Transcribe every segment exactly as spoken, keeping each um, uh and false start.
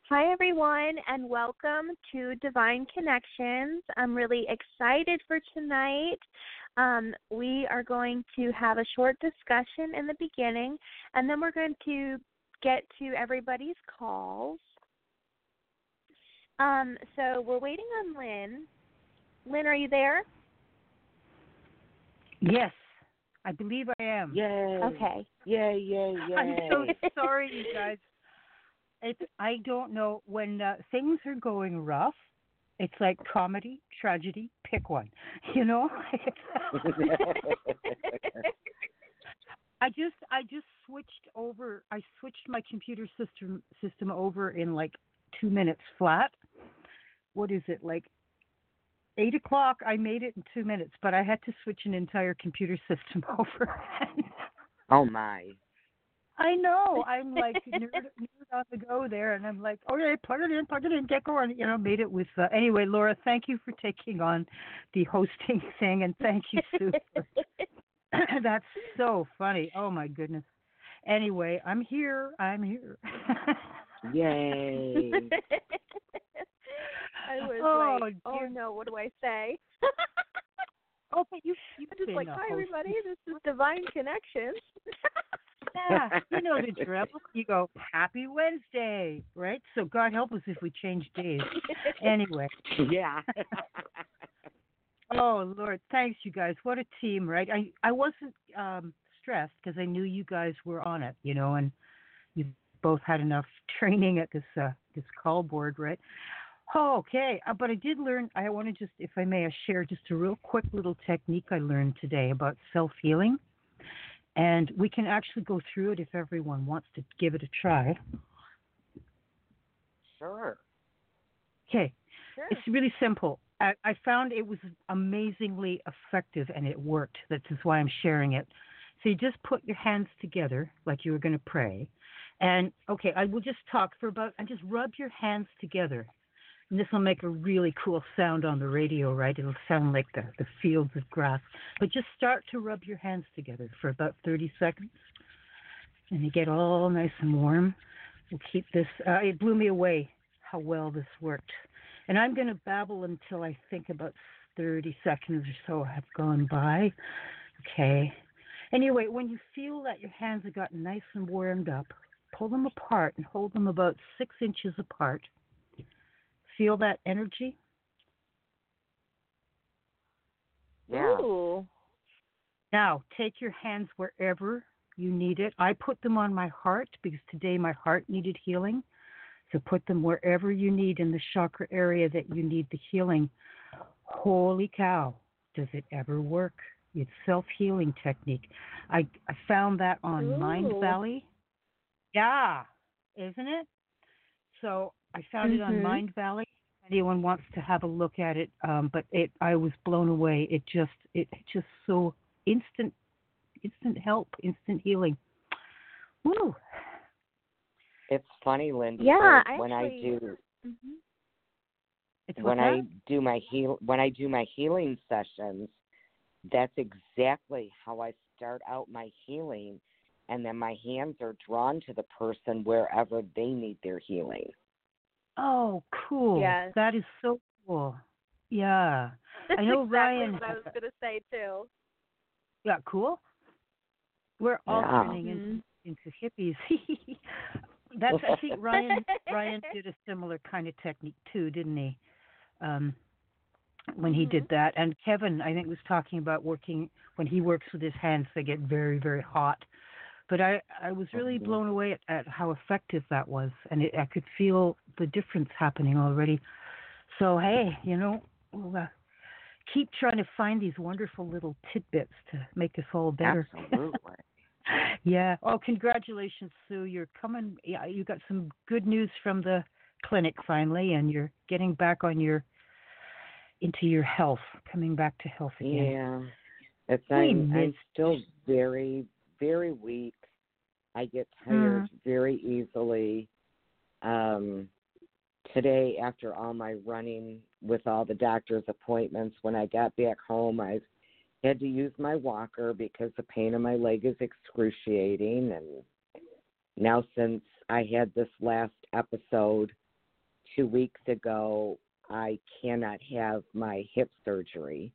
Hi, everyone, and welcome to Divine Connections. I'm really excited for tonight. Um, we are going to have a short discussion in the beginning, and then we're going to get to everybody's calls. Um, so we're waiting on Lynn. Lynn, are you there? Yes, I believe I am. Yay. Okay. Yay, yay, yay. I'm so sorry, you guys. It's, I don't know. When uh, things are going rough, it's like comedy, tragedy, pick one. You know? I just I just switched over. I switched my computer system system over in like two minutes flat. What is it, like eight o'clock? I made it in two minutes, but I had to switch an entire computer system over. Oh, my. I know. I'm like nerd, nerd on the go there, and I'm like, okay, plug it in, plug it in, get going. You know, made it with. Uh, anyway, Laura, thank you for taking on the hosting thing, and thank you, Sue. For, that's so funny. Oh my goodness. Anyway, I'm here. I'm here. Yay. I was oh, like, oh dear. no, what do I say? Oh, but you, you've I'm just been like, a hi, host. everybody, this is Divine Connections. Yeah, you know the drill. You go, happy Wednesday, right? So God help us if we change days. Anyway. Yeah. Oh, Lord, thanks, you guys. What a team, right? I, I wasn't um, stressed because I knew you guys were on it, you know, and you both had enough training at this uh, this call board, right? Oh, okay. Uh, but I did learn, I want to just, if I may, I share just a real quick little technique I learned today about self-healing. And we can actually go through it if everyone wants to give it a try. Sure. Okay. Sure. It's really simple. I, I found it was amazingly effective and it worked. That is why I'm sharing it. So you just put your hands together like you were going to pray. And, okay, I will just talk for about, and just rub your hands together. And this will make a really cool sound on the radio, right? It'll sound like the, the fields of grass. But just start to rub your hands together for about thirty seconds. And you get all nice and warm. We'll keep this. Uh, it blew me away how well this worked. And I'm going to babble until I think about thirty seconds or so have gone by. Okay. Anyway, when you feel that your hands have gotten nice and warmed up, pull them apart and hold them about six inches apart. Feel that energy? Yeah. Ooh. Now, take your hands wherever you need it. I put them on my heart because today my heart needed healing. So put them wherever you need in the chakra area that you need the healing. Holy cow, does it ever work? It's self-healing technique. I, I found that on Ooh. Mind Valley. Yeah, isn't it? So I found Mm-hmm. it on Mind Valley. Anyone wants to have a look at it, um, but it I was blown away. It just it just so instant instant help, instant healing. Woo! It's funny, Linda. Yeah, when actually, I do mm-hmm. It's when that? I do my heal when I do my healing sessions, that's exactly how I start out my healing, and then my hands are drawn to the person wherever they need their healing. Oh, cool. Yes. That is so cool. Yeah. That's I know exactly Ryan. what I was going to say, too. Yeah, cool. We're all Yeah. turning Mm-hmm. into, into hippies. That's I think Ryan Ryan did a similar kind of technique too, didn't he? Um, when he did that. And Kevin, I think, was talking about working when he works with his hands, they get very, very hot. But I, I was really blown away at, at how effective that was, and it, I could feel the difference happening already. So, hey, you know, we'll uh, keep trying to find these wonderful little tidbits to make us all better. Absolutely. Yeah. Oh, congratulations, Sue. You're coming. Yeah, you got some good news from the clinic finally, and you're getting back on your into your health, coming back to health again. Yeah. It's I'm, I'm still very, very weak. I get tired mm. very easily. Um, today, after all my running with all the doctor's appointments, when I got back home, I had to use my walker because the pain in my leg is excruciating. And now since I had this last episode two weeks ago, I cannot have my hip surgery.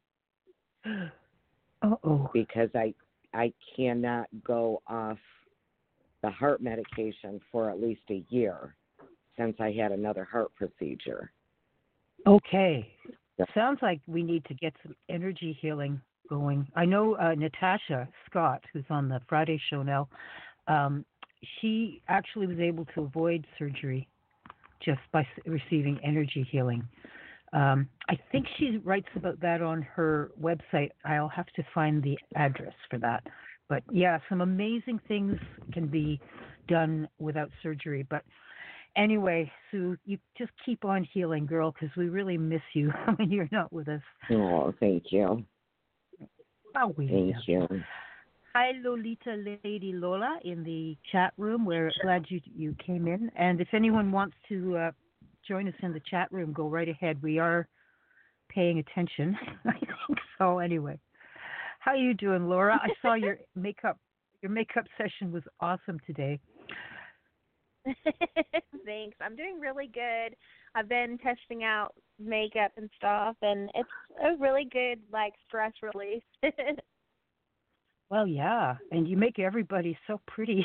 Uh-oh. Because I I cannot go off the heart medication for at least a year since I had another heart procedure. Okay. Sounds like we need to get some energy healing going. I know uh, Natasha Scott, who's on the Friday show now, um, she actually was able to avoid surgery just by receiving energy healing. Um, I think she writes about that on her website. I'll have to find the address for that. But yeah, some amazing things can be done without surgery. But anyway, Sue, you just keep on healing, girl, because we really miss you when you're not with us. Oh, thank you. Oh, we thank you. Hi, Lolita Lady Lola in the chat room. We're glad you you came in. And if anyone wants to uh, join us in the chat room, go right ahead. We are paying attention, I think so. Anyway, how you doing, Laura? I saw your makeup. Your makeup session was awesome today. Thanks. I'm doing really good. I've been testing out makeup and stuff, and it's a really good, like, stress release. Well, yeah, and you make everybody so pretty.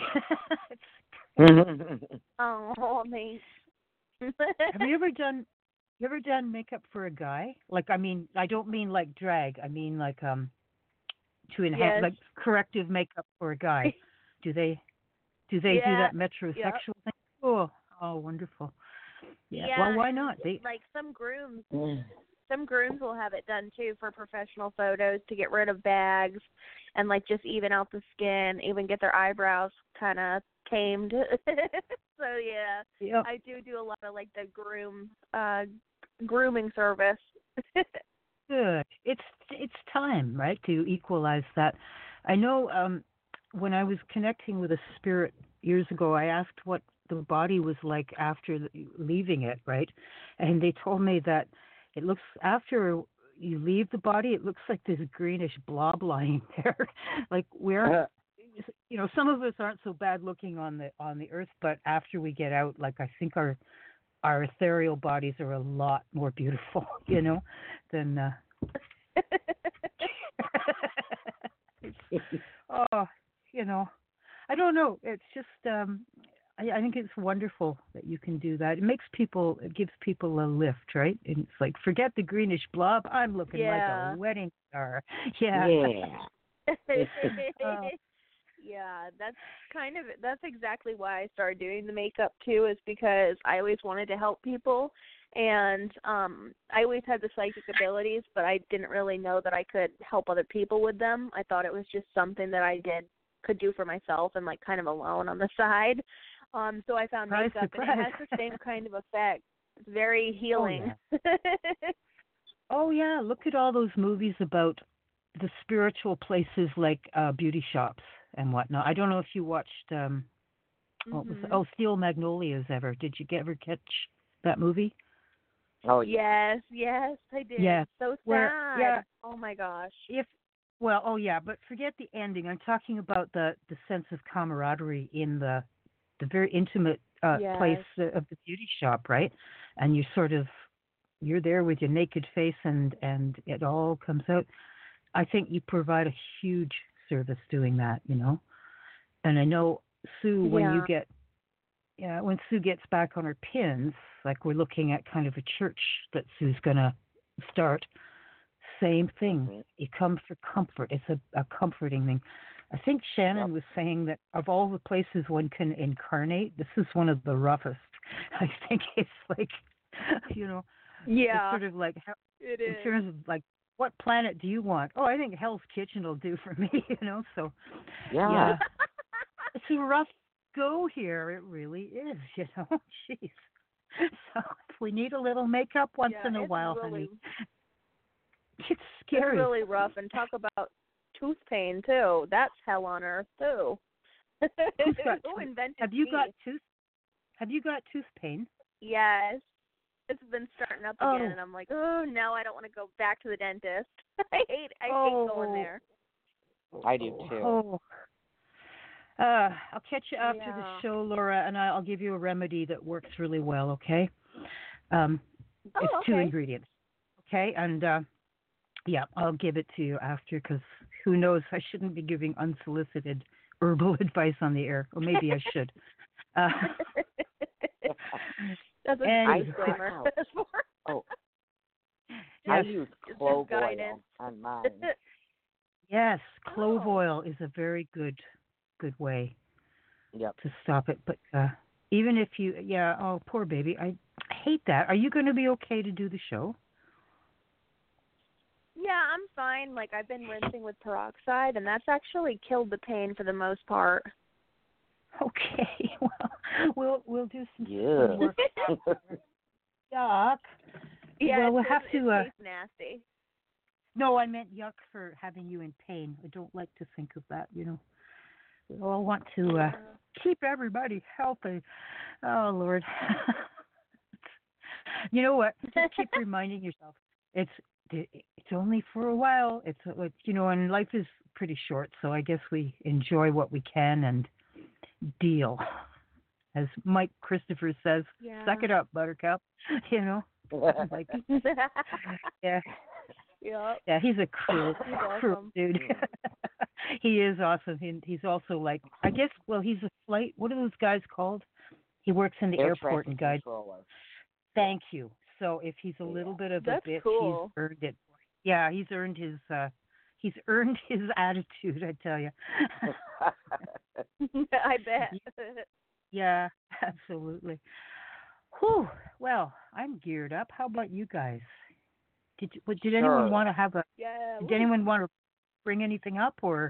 Oh, thanks. Have you ever done? You ever done makeup for a guy? Like, I mean, I don't mean like drag. I mean like um, to enhance, yes. like corrective makeup for a guy. Do they? Do they yeah. do that metrosexual yep. thing? Oh, oh, wonderful. Yeah. yeah. Well, why not? They like some grooms. Some grooms will have it done too for professional photos to get rid of bags and like just even out the skin, even get their eyebrows kind of tamed. So yeah, yep. I do do a lot of like the groom, uh, grooming service. Good. It's it's time, right, to equalize that. I know um, when I was connecting with a spirit years ago, I asked what the body was like after leaving it, right? And they told me that it looks, after you leave the body, it looks like this greenish blob lying there. Like we're, uh, you know, some of us aren't so bad looking on the on the earth, but after we get out, like I think our our ethereal bodies are a lot more beautiful, you know, than. Uh... oh, you know, I don't know. It's just. Um, I, I think it's wonderful that you can do that. It makes people, it gives people a lift, right? And it's like, forget the greenish blob. I'm looking yeah. like a wedding star. Yeah. Yeah. uh, yeah, that's kind of, that's exactly why I started doing the makeup too, is because I always wanted to help people. And um, I always had the psychic abilities, but I didn't really know that I could help other people with them. I thought it was just something that I did, could do for myself and like kind of alone on the side. Um, so I found surprise, makeup, surprise. and it has the same kind of effect. It's very healing. Oh yeah. Oh, yeah. Look at all those movies about the spiritual places like uh, beauty shops and whatnot. I don't know if you watched um, what mm-hmm. was oh Steel Magnolias ever. Did you get, ever catch that movie? Oh yes, yes, I did. Yes. So sad. Where, yeah. Oh my gosh. If well, oh yeah, but forget the ending. I'm talking about the the sense of camaraderie in the the very intimate uh, yes. place of the beauty shop, right? And you sort of, you're there with your naked face and, and it all comes out. I think you provide a huge service doing that, you know? And I know, Sue, when yeah. you get, yeah, when Sue gets back on her pins, like we're looking at kind of a church that Sue's going to start, same thing. Mm-hmm. You come for comfort. It's a, a comforting thing. I think Shannon yep. was saying that of all the places one can incarnate, this is one of the roughest. I think it's like, you know, yeah, it's sort of like, how, it in is. terms of like, what planet do you want? Oh, I think Hell's Kitchen will do for me, you know, so, yeah. yeah. It's a rough go here. It really is, you know, jeez. So if we need a little makeup once yeah, in a while, really, honey, it's scary. It's really rough, and talk about tooth pain too. That's hell on earth too. Who's got Who invented Have you teeth? got tooth? Have you got tooth pain? Yes, it's been starting up oh. again, and I'm like, oh no, I don't want to go back to the dentist. I hate, I oh. hate going there. I do too. Oh. Uh, I'll catch you after yeah. the show, Laura, and I'll give you a remedy that works really well. Okay. Um, Oh, it's okay. two ingredients. Okay, and uh, yeah, I'll give it to you after because who knows? I shouldn't be giving unsolicited herbal advice on the air, or maybe I should. Uh, That's a and disclaimer. Oh, yes, I use Just clove guidance. oil on mine. yes, clove Oh. oil is a very good, good way Yep. to stop it. But uh, even if you, yeah, oh, poor baby, I hate that. Are you going to be okay to do the show? Yeah, I'm fine. Like, I've been rinsing with peroxide, and that's actually killed the pain for the most part. Okay, well, we'll we'll do some Yeah. some work. Yuck. Yeah, Well, it, we'll it, have it to. Uh, tastes nasty. no, I meant yuck for having you in pain. I don't like to think of that. You know, we all want to uh, keep everybody healthy. Oh Lord. You know what? Just keep reminding yourself it's it's only for a while. It's like, you know, and life is pretty short, so I guess we enjoy what we can and deal. As Mike Christopher says, Yeah. suck it up, Buttercup. You know, like yeah, Yep. yeah. He's a cruel, He's cruel awesome. dude. He is awesome. He, he's also like, I guess, well, he's a flight. What are those guys called? He works in the Air airport and traffic guides. controller. Thank you. So if he's a little bit of That's a bitch, cool. he's earned it. Yeah, he's earned his uh he's earned his attitude, I tell you. I bet. Yeah, absolutely. Whew. Well, I'm geared up. How about you guys? Did you, did Sure. anyone want to have a Yeah. did woo. anyone want to bring anything up or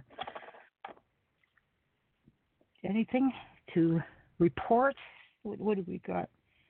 anything to report? What, what have we got?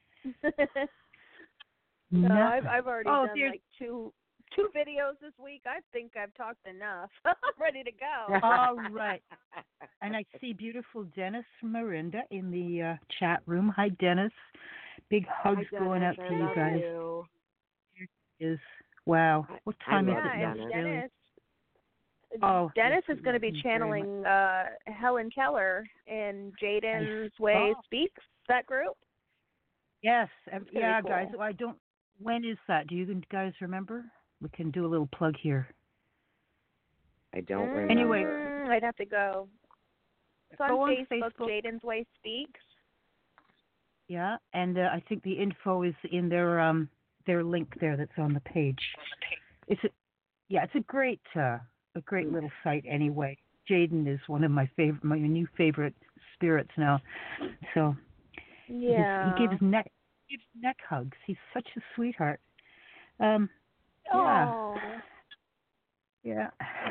No, Nothing. I've I've already Oh, done there's- like two two videos this week. I think I've talked enough. I'm ready to go. All right. And I see beautiful Dennis from Marinda in the uh, chat room. Hi, Dennis. Big hugs Hi, going out Dennis. to I you love guys. you. Is wow. What I time is love it Yeah, now? and Dennis. Dennis. Oh, Dennis yes, is going to be we love him very channeling uh, Helen Keller in Jaden's Way Oh. Speaks, that group. Yes. um, That's gonna be Yeah, cool. guys. I don't. When is that? Do you guys remember? We can do a little plug here. I don't Mm, remember. Anyway. I'd have to go. It's on Go on Facebook, Facebook. Jaden's Way Speaks. Yeah, and uh, I think the info is in their um their link there that's on the page. It's a, yeah, it's a great uh, a great little site anyway. Jaden is one of my favorite, my new favorite spirits now. So Yeah. he gives neck he gives neck hugs. He's such a sweetheart. Um, yeah, Oh. yeah.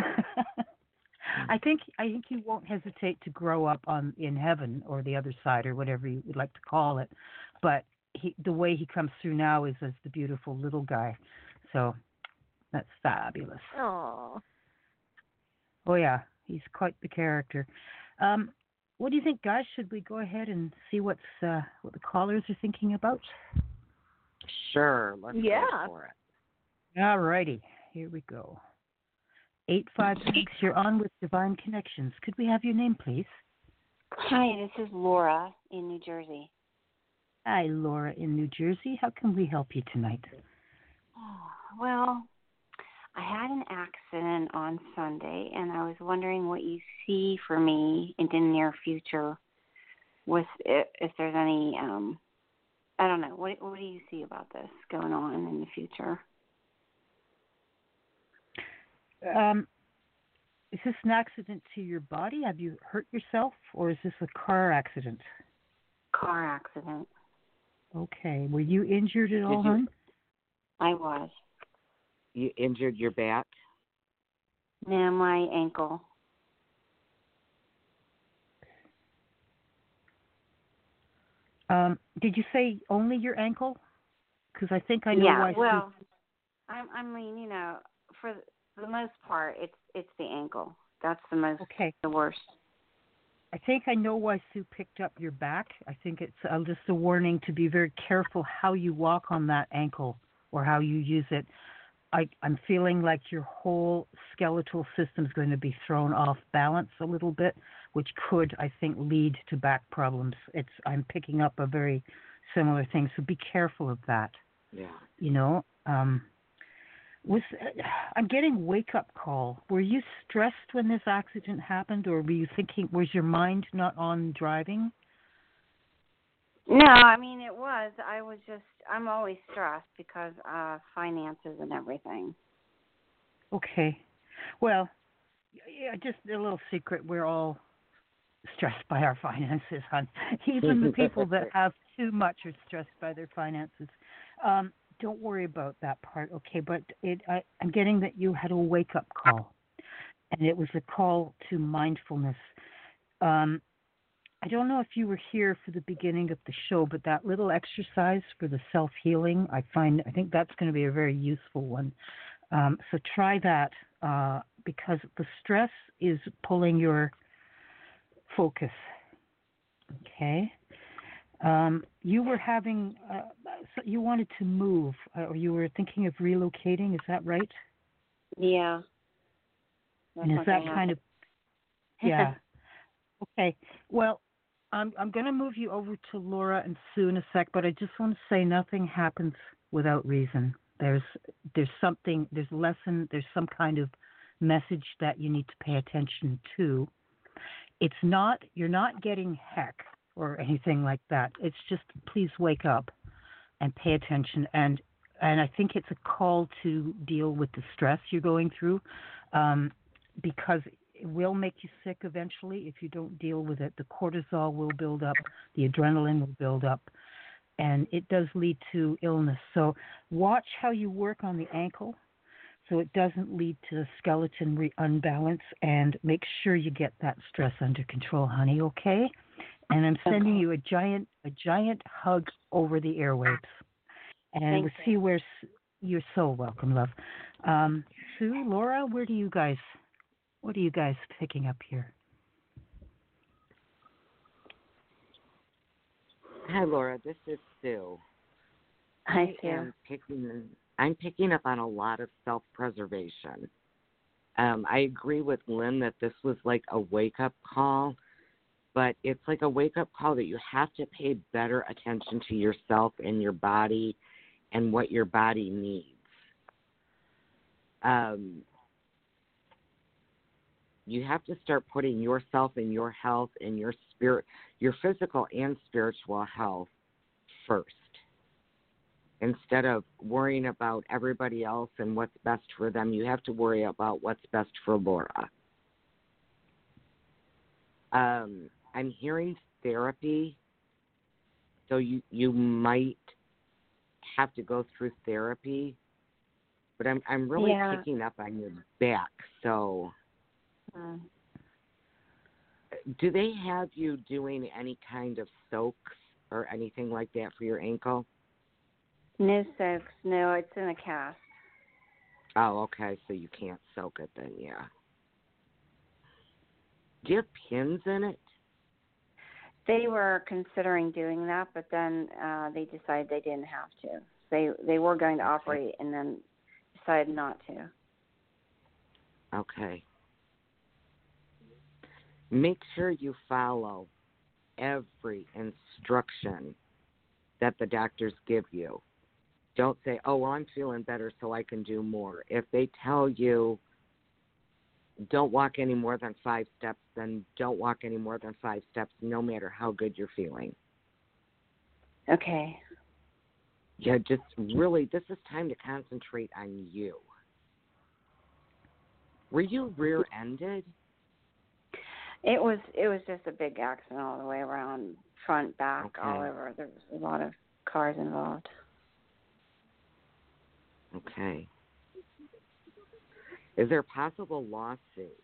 I think I think he won't hesitate to grow up on in heaven or the other side or whatever you would like to call it. But he, the way he comes through now is as the beautiful little guy. So that's fabulous. Oh. Oh yeah, he's quite the character. Um, what do you think, guys? Should we go ahead and see what's uh, what the callers are thinking about? Sure. Let's Yeah. go for it. All righty, here we go. Eight five six. You're on with Divine Connections. Could we have your name, please? Hi, this is Laura in New Jersey. Hi, Laura in New Jersey. How can we help you tonight? Oh, well, I had an accident on Sunday, and I was wondering what you see for me in the near future. With if, if there's any, um, I don't know. What what do you see about this going on in the future? Um, is this an accident to your body? Have you hurt yourself, or is this a car accident? Car accident. Okay. Were you injured at all, you- hon? I was. You injured your back? No, my ankle. Um, did you say only your ankle? Because I think I know yeah, why. well, I, I mean, you know, for the most part, it's it's the ankle. That's the most, Okay. the worst. I think I know why Sue picked up your back. I think it's uh, just a warning to be very careful how you walk on that ankle or how you use it. I, I'm feeling like your whole skeletal system is going to be thrown off balance a little bit, which could, I think, lead to back problems. It's I'm picking up a very similar thing, so be careful of that. Yeah. You know, um, was I'm getting wake up call. Were you stressed when this accident happened, or were you thinking? Was your mind not on driving? No, I mean it was. I was just. I'm always stressed because uh finances and everything. Okay. Well, yeah, just a little secret. We're all stressed by our finances, hon. Even the people that have too much are stressed by their finances. Um, don't worry about that part, okay? But it, I, I'm getting that you had a wake-up call, and it was a call to mindfulness. Um, I don't know if you were here for the beginning of the show, but that little exercise for the self-healing, I find, I think that's going to be a very useful one. Um, so try that uh, because the stress is pulling your focus. Okay. Um, you were having, uh, so you wanted to move, uh, or you were thinking of relocating. Is that right? Yeah. That's And is that kind of, yeah. Okay. Well, I'm I'm going to move you over to Laura and Sue in a sec, but I just want to say nothing happens without reason. There's there's something, there's a lesson, there's some kind of message that you need to pay attention to. It's not, you're not getting heck or anything like that. It's just, please wake up and pay attention. And and I think it's a call to deal with the stress you're going through, um, because it will make you sick eventually if you don't deal with it. The cortisol will build up, the adrenaline will build up, and it does lead to illness. So watch how you work on the ankle so it doesn't lead to the skeleton re- unbalance, and make sure you get that stress under control, honey, okay? And I'm sending Okay. you a giant a giant hug over the airwaves. And Thank we'll you. see where, you're so welcome, love. Um, Sue, Laura, where do you guys, what are you guys picking up here? Hi, Laura. This is Sue. Hi, I Sue. am picking. I'm picking up on a lot of self-preservation. Um, I agree with Lynn that this was like a wake-up call, but it's like a wake-up call that you have to pay better attention to yourself and your body and what your body needs. Um, you have to start putting yourself and your health and your spirit, your physical and spiritual health first, instead of worrying about everybody else and what's best for them. You have to worry about what's best for Laura. Um, I'm hearing therapy, so you, you might have to go through therapy, but I'm I'm really Yeah. picking up on your back. So, Mm. do they have you doing any kind of soaks or anything like that for your ankle? No soaks. No, it's in a cast. Oh, okay, so you can't soak it then, yeah. Do you have pins in it? They were considering doing that, but then uh, they decided they didn't have to. They they were going to operate and then decided not to. Okay. Make sure you follow every instruction that the doctors give you. Don't say, oh, well, I'm feeling better so I can do more. If they tell you don't walk any more than five steps, then don't walk any more than five steps, no matter how good you're feeling. Okay. Yeah, just really, this is time to concentrate on you. Were you rear-ended? It was it was just a big accident all the way around, front, back, Okay. all over. There was a lot of cars involved. Okay. Is there a possible lawsuit?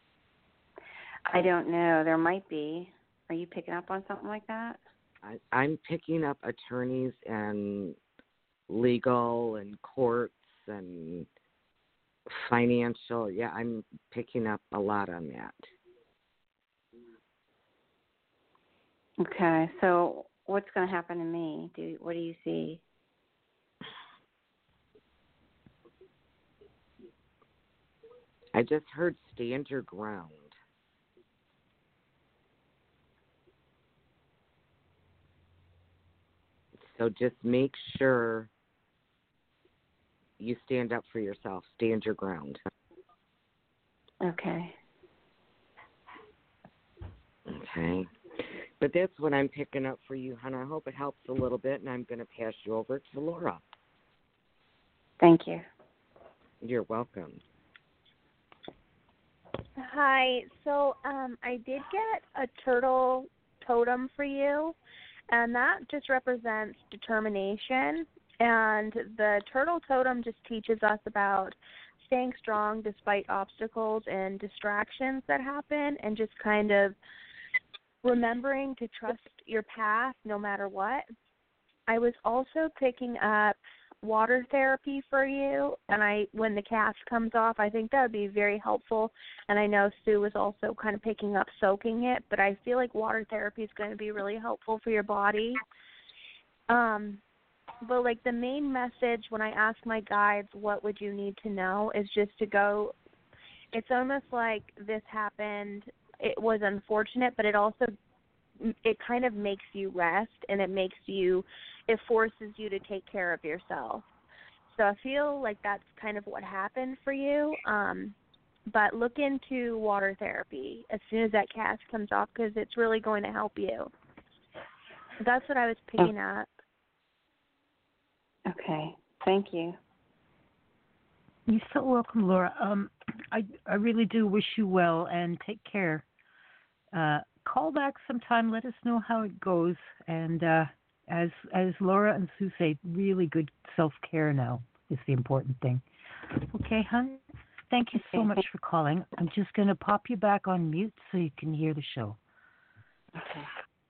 I don't know. There might be. Are you picking up on something like that? I, I'm picking up attorneys and legal and courts and financial. Yeah, I'm picking up a lot on that. Okay. So what's going to happen to me? Do what do you see? I just heard stand your ground. So just make sure you stand up for yourself, stand your ground. Okay. Okay. But that's what I'm picking up for you, hon. I hope it helps a little bit, and I'm going to pass you over to Laura. Thank you. You're welcome. Hi. So um, I did get a turtle totem for you, and that just represents determination. And the turtle totem just teaches us about staying strong despite obstacles and distractions that happen, and just kind of remembering to trust your path no matter what. I was also picking up water therapy for you, and I when the cast comes off, I think that would be very helpful. And I know Sue was also kind of picking up soaking it, but I feel like water therapy is going to be really helpful for your body. Um, but like the main message when I ask my guides, what would you need to know, is just to go, it's almost like this happened, it was unfortunate, but it also, it kind of makes you rest, and it makes you, it forces you to take care of yourself. So I feel like that's kind of what happened for you. Um, but look into water therapy as soon as that cast comes off, because it's really going to help you. That's what I was picking oh. up. Okay. Thank you. You're so welcome, Laura. Um, I I really do wish you well, and take care. Uh, call back sometime. Let us know how it goes. And uh, as as Laura and Sue say, really good self-care now is the important thing. Okay, hon? Thank you so much for calling. I'm just going to pop you back on mute so you can hear the show. Okay.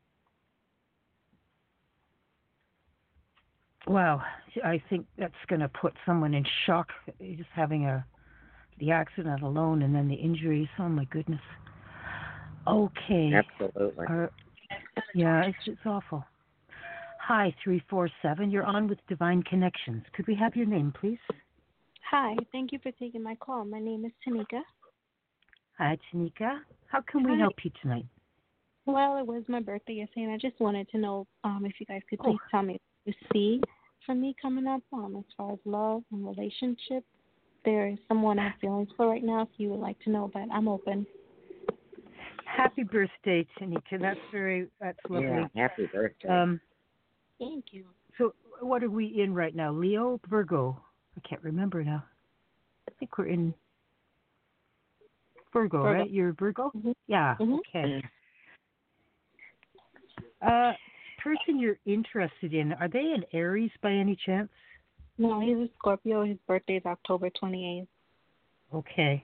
Wow, I think that's going to put someone in shock, just having a the accident alone and then the injuries. Oh, my goodness. Okay. Absolutely. Uh, yeah, it's, it's awful. Hi, three four seven. You're on with Divine Connections. Could we have your name, please? Hi. Thank you for taking my call. My name is Tanika. Hi, Tanika. How can we Hi. help you tonight? Well, it was my birthday yesterday, and I just wanted to know um, if you guys could please Oh. tell me what you see for me coming up um, as far as love and relationship. There is someone I have feelings for right now, if you would like to know, but I'm open. Happy birthday, Tanika. That's very, that's lovely. Yeah, happy birthday. Um, Thank you. so what are we in right now? Leo, Virgo? I can't remember now. I think we're in Virgo, Virgo. right? You're Virgo? Mm-hmm. Yeah, Mm-hmm. okay. Uh, person you're interested in, are they an Aries by any chance? No, he's a Scorpio. His birthday is October twenty-eighth. Okay.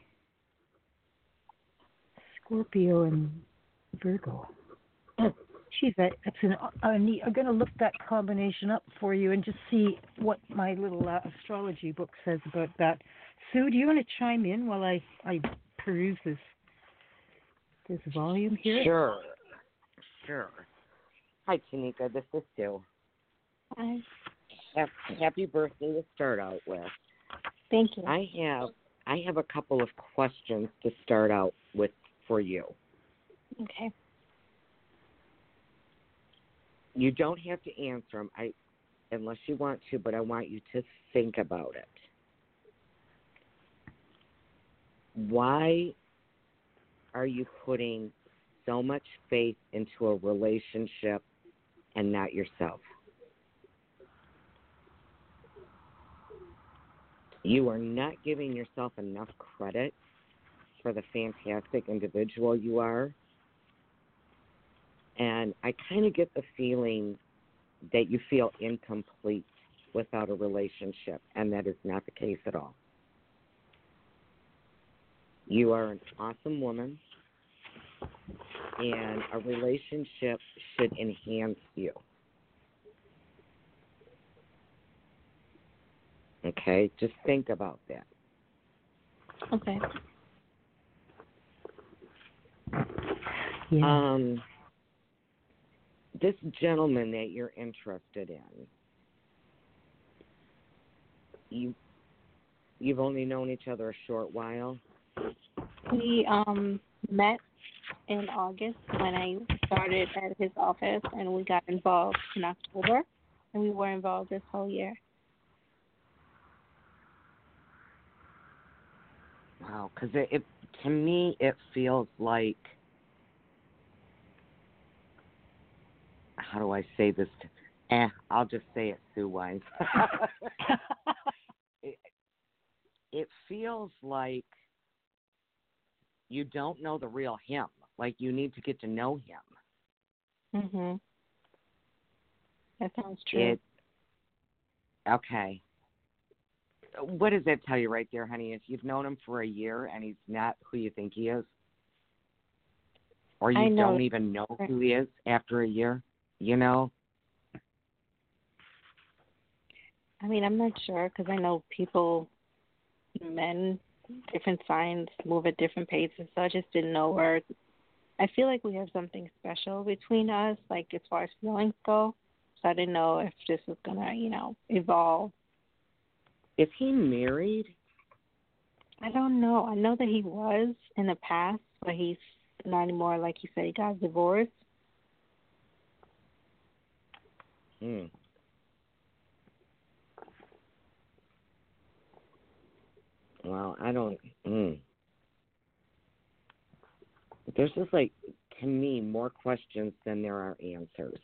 Scorpio and Virgo. Geez, that, that's an, uh, neat. I'm going to look that combination up for you and just see what my little uh, astrology book says about that. Sue, do you want to chime in while I, I peruse this this volume here? Sure. Sure. Hi, Tanika. This is Sue. Hi. Happy birthday to start out with. Thank you. I have I have a couple of questions to start out with for you. Okay. You don't have to answer them, I, unless you want to, but I want you to think about it. Why are you putting so much faith into a relationship and not yourself? You are not giving yourself enough credit for the fantastic individual you are. And I kind of get the feeling that you feel incomplete without a relationship, and that is not the case at all. You are an awesome woman, and a relationship should enhance you. Okay? Just think about that. Okay. Yeah. Um, this gentleman that you're interested in, you, you've only known each other a short while? We um met in August when I started at his office, and we got involved in October, and we were involved this whole year. wow, because it, it to me it feels like, how do I say this? To, eh, I'll just say it Sue wise. it, it feels like you don't know the real him. Like you need to get to know him. Mhm. That sounds true. It, okay. What does that tell you right there, honey? If you've known him for a year and he's not who you think he is, or you don't even know who he is after a year, you know? I mean, I'm not sure because I know people, men, different signs move at different paces, so I just didn't know where. I feel like we have something special between us, like as far as feelings go, so I didn't know if this was going to, you know, evolve. Is he married? I don't know. I know that he was in the past, but he's not anymore. Like you said, he got divorced. Hmm. Well, I don't. Mm. There's just like, to me, more questions than there are answers.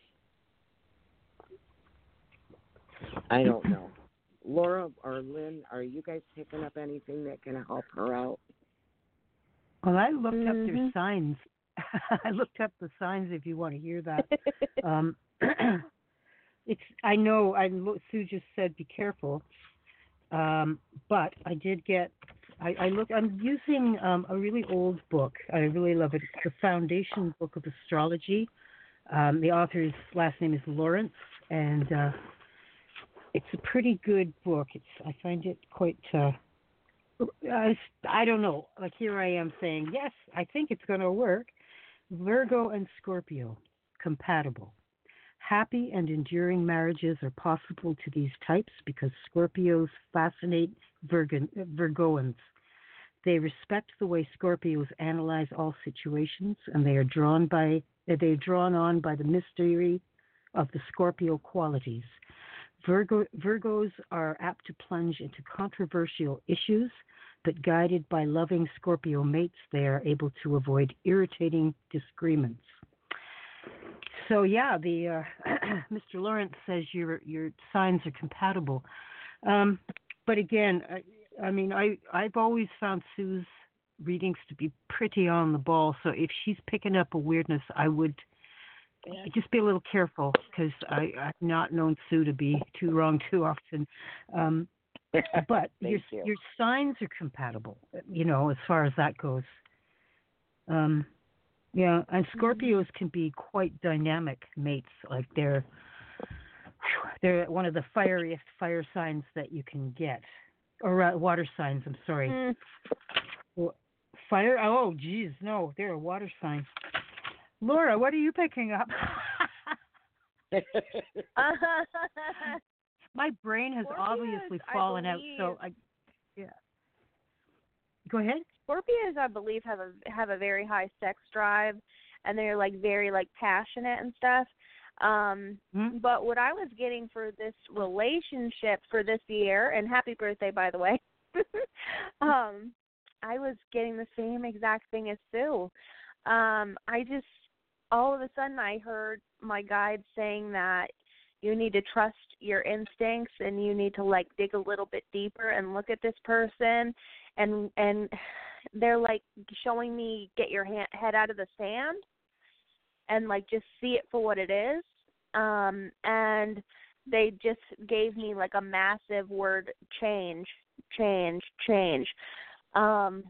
I don't know. Laura or Lynn, are you guys picking up anything that can help her out? Well, I looked mm-hmm. up their signs. I looked up the signs if you want to hear that. um, it's. I know. I Sue just said be careful, um, but I did get. I, I look. I'm using um, a really old book. I really love it. It's the Foundation Book of Astrology. Um, the author's last name is Lawrence, and uh, it's a pretty good book. It's. I find it quite. Uh, I, I don't know. Like here I am saying, yes, I think it's going to work. Virgo and Scorpio, compatible. Happy and enduring marriages are possible to these types because Scorpios fascinate Virgo, Virgoans. They respect the way Scorpios analyze all situations, and they are drawn by they are drawn on by the mystery of the Scorpio qualities. Virgo, Virgos are apt to plunge into controversial issues, but guided by loving Scorpio mates, they are able to avoid irritating disagreements. So yeah, the uh, Mister Lawrence says your your signs are compatible, um, but again, I, I mean, I I've always found Sue's readings to be pretty on the ball. So if she's picking up a weirdness, I would just be a little careful because I I've not known Sue to be too wrong too often. Um, but your you. your signs are compatible, you know, as far as that goes. Um, Yeah, and Scorpios can be quite dynamic mates. Like they're they're one of the fieriest fire signs that you can get, or uh, water signs. I'm sorry. Mm. Fire. Oh, geez, no, they're a water sign. Laura, what are you picking up? My brain has Scorpios, obviously fallen out. So I, yeah. Go ahead. Scorpios, I believe, have a have a very high sex drive, and they're like very like passionate and stuff. Um, mm-hmm. But what I was getting for this relationship for this year, and happy birthday, by the way. um, I was getting the same exact thing as Sue. Um, I just all of a sudden I heard my guide saying that you need to trust your instincts and you need to like dig a little bit deeper and look at this person, and and. They're like showing me get your hand, head out of the sand and like just see it for what it is. Um, and they just gave me like a massive word change, change, change. Um,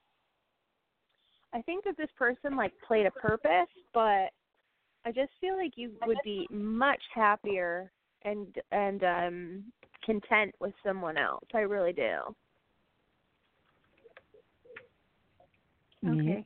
I think that this person like played a purpose, but I just feel like you would be much happier and and um, content with someone else. I really do. Okay.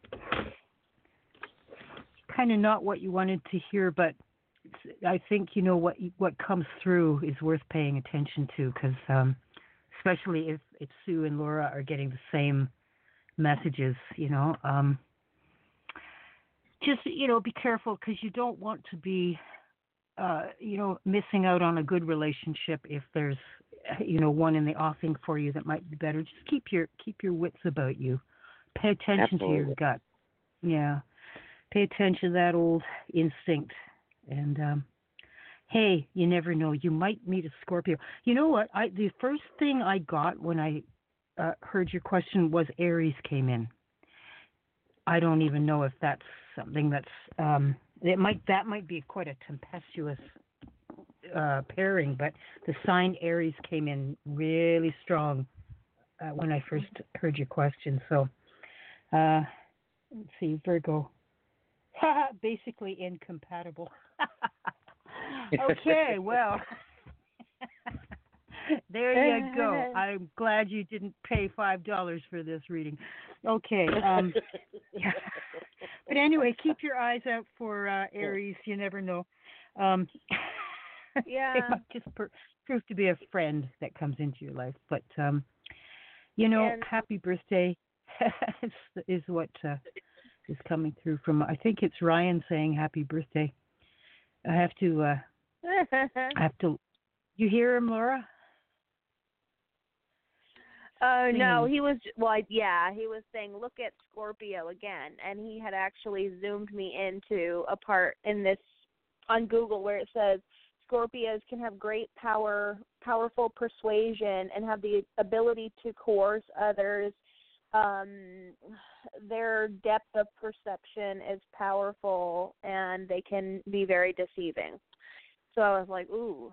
Kind of not what you wanted to hear, but I think you know what what comes through is worth paying attention to, because um, especially if, if Sue and Laura are getting the same messages, you know. Um, just you know, be careful because you don't want to be, uh, you know, missing out on a good relationship if there's you know, one in the offing for you that might be better. Just keep your keep your wits about you. Pay attention Absolutely. to your gut. Yeah, pay attention to that old instinct. And um, hey, you never know. You might meet a Scorpio. You know what? I the first thing I got when I uh, heard your question was Aries came in. I don't even know if that's something that's um, it might that might be quite a tempestuous uh, pairing, but the sign Aries came in really strong uh, when I first heard your question. So uh, let's see, Virgo, basically incompatible. Okay, well, there you go. I'm glad you didn't pay five dollars for this reading. Okay. Um, yeah. But anyway, keep your eyes out for uh, Aries. You never know. Um, yeah. It might just per- prove to be a friend that comes into your life. But, um, you know, And- happy birthday is, is what uh, is coming through from, I think it's Ryan saying happy birthday. I have to, uh, I have to, you hear him, Laura? Oh, no, Singing. he was, well, I- yeah, he was saying, look at Scorpio again. And he had actually zoomed me into a part in this, on Google, where it says Scorpios can have great power, powerful persuasion, and have the ability to coerce others. Um, their depth of perception is powerful, and they can be very deceiving. So I was like, ooh.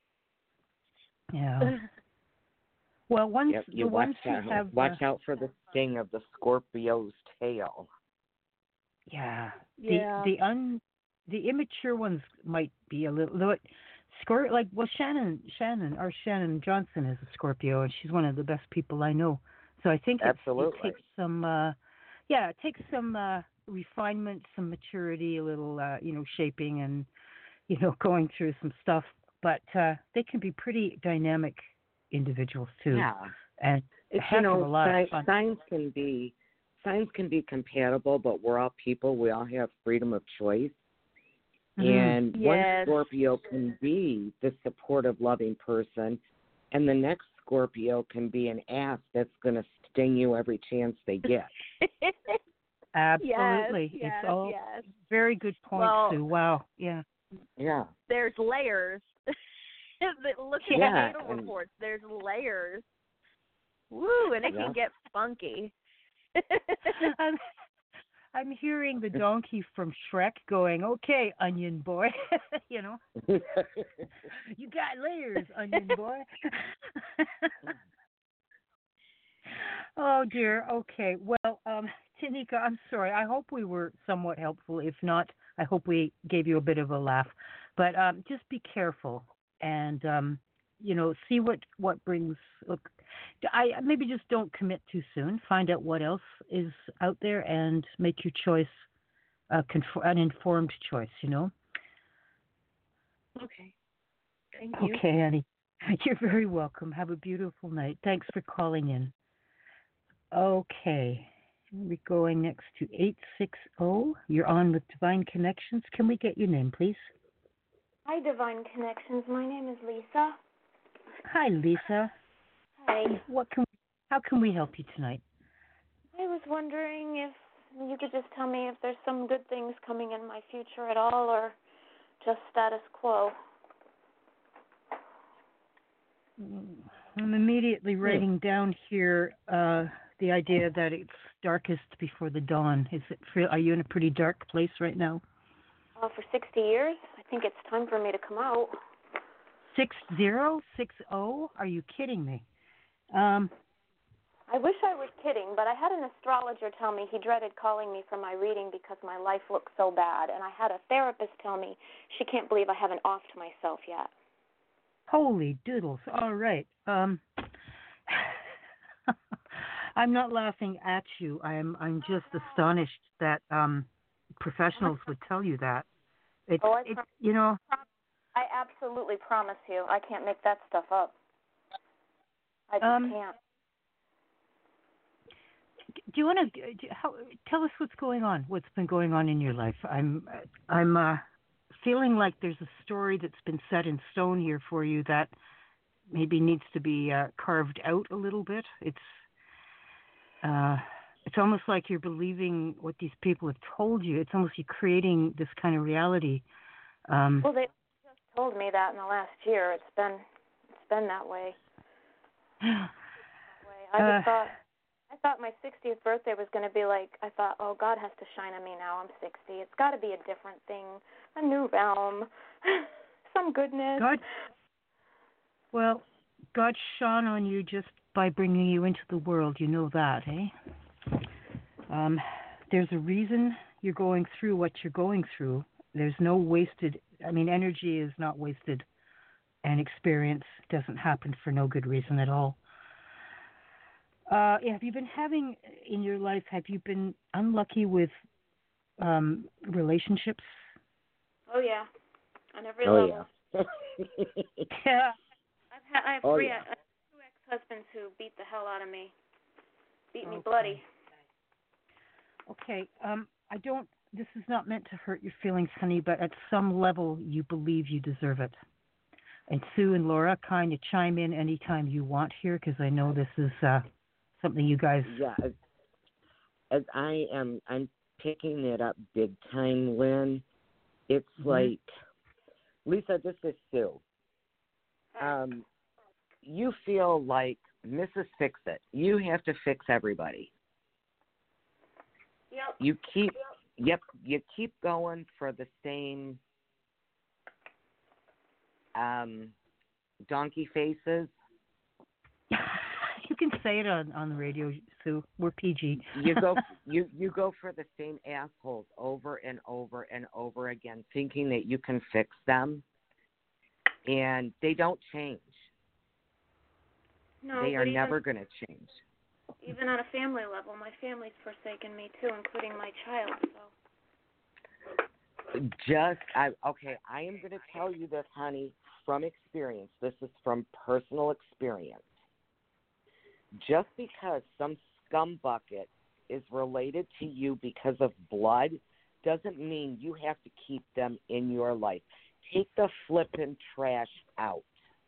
Yeah. Well, once Yep, the you watch ones who out, have watch uh, out for the sting of the Scorpio's tail. yeah, Yeah. the the un the immature ones might be a little though it, Scor like well Shannon Shannon our Shannon Johnson is a Scorpio, and she's one of the best people I know. So I think it's, it Absolutely. takes some uh yeah it takes some uh refinement, some maturity, a little uh you know shaping, and you know going through some stuff. But uh they can be pretty dynamic individuals too. Yeah. And a It's, heck you know, of a lot si- of fun. signs can be signs can be compatible, but we're all people. We all have freedom of choice. Mhm. And one Yes. Scorpio can be the supportive, loving person, and the next Scorpio can be an ass that's going to sting you every chance they get. Absolutely. Yes, yes, It's all yes. very good point, Well, Sue. Wow. Yeah. Yeah. There's layers. Look at Yeah, the natal and- reports. There's layers. Woo, and it Yeah. can get funky. I'm, I'm hearing the donkey from Shrek going, okay, onion boy. you know, you got layers, onion boy. Oh, dear. Okay. Well, um, Tanika, I'm sorry. I hope we were somewhat helpful. If not, I hope we gave you a bit of a laugh. But um, just be careful and, um, you know, see what, what brings. Look, I maybe just don't commit too soon. Find out what else is out there and make your choice uh, conf- an informed choice, you know? Okay. Thank you. Okay, honey. You're very welcome. Have a beautiful night. Thanks for calling in. Okay. We're going next to eight six zero. You're on with Divine Connections. Can we get your name, please? Hi, Divine Connections. My name is Lisa. Hi, Lisa. Hi. What can how can we help you tonight? I was wondering if you could just tell me if there's some good things coming in my future at all, or just status quo. I'm immediately writing down here uh, the idea that it's darkest before the dawn. Is it? Are you in a pretty dark place right now? Uh, for sixty years, I think it's time for me to come out. Six zero six zero? Are you kidding me? Um, I wish I was kidding, but I had an astrologer tell me he dreaded calling me for my reading because my life looked so bad, and I had a therapist tell me she can't believe I haven't offed myself yet. Holy doodles! All right. Um, I'm not laughing at you. I'm I'm just astonished that um, professionals would tell you that. It's Oh, I it, prom- you know. I absolutely promise you, I can't make that stuff up. I just Um, can't. Do you want to how, tell us what's going on? What's been going on in your life? I'm I'm uh, feeling like there's a story that's been set in stone here for you that maybe needs to be uh, carved out a little bit. It's uh, it's almost like you're believing what these people have told you. It's almost you're creating this kind of reality. Um, well, they just told me that in the last year. It's been it's been that way. that way. I just uh, thought I thought my sixtieth birthday was going to be like. I thought, oh, God has to shine on me now. I'm sixty. It's got to be a different thing, a new realm, some goodness. God, well, God shone on you just by bringing you into the world. You know that, eh? Um, there's a reason you're going through what you're going through. There's no wasted, I mean, energy is not wasted, and experience doesn't happen for no good reason at all. Uh, have you been having, in your life, have you been unlucky with um, relationships? Oh, yeah. On every oh, level. Yeah. yeah. I've had, I have oh, three yeah. I have two ex-husbands who beat the hell out of me. Beat me okay. bloody. Okay. Um, I don't, this is not meant to hurt your feelings, honey, but at some level you believe you deserve it. And Sue and Laura, kind of chime in anytime you want here, because I know this is uh, something you guys... Yeah, as, as I am, I'm picking it up big time, Lynn. It's mm-hmm. like, Lisa, this is Sue. Um, you feel like Missus Fix-It. You have to fix everybody. Yep. You keep, yep, you keep going for the same um, donkey faces. You can say it on, on the radio, Sue. We're P G. you go, you you go for the same assholes over and over and over again, thinking that you can fix them, and they don't change. No, they are even, never going to change. Even on a family level, my family's forsaken me too, including my child. So. Just, I, okay, I am going to tell you this, honey, from experience. This is from personal experience. Just because some scumbucket is related to you because of blood doesn't mean you have to keep them in your life. Take the flippin' trash out.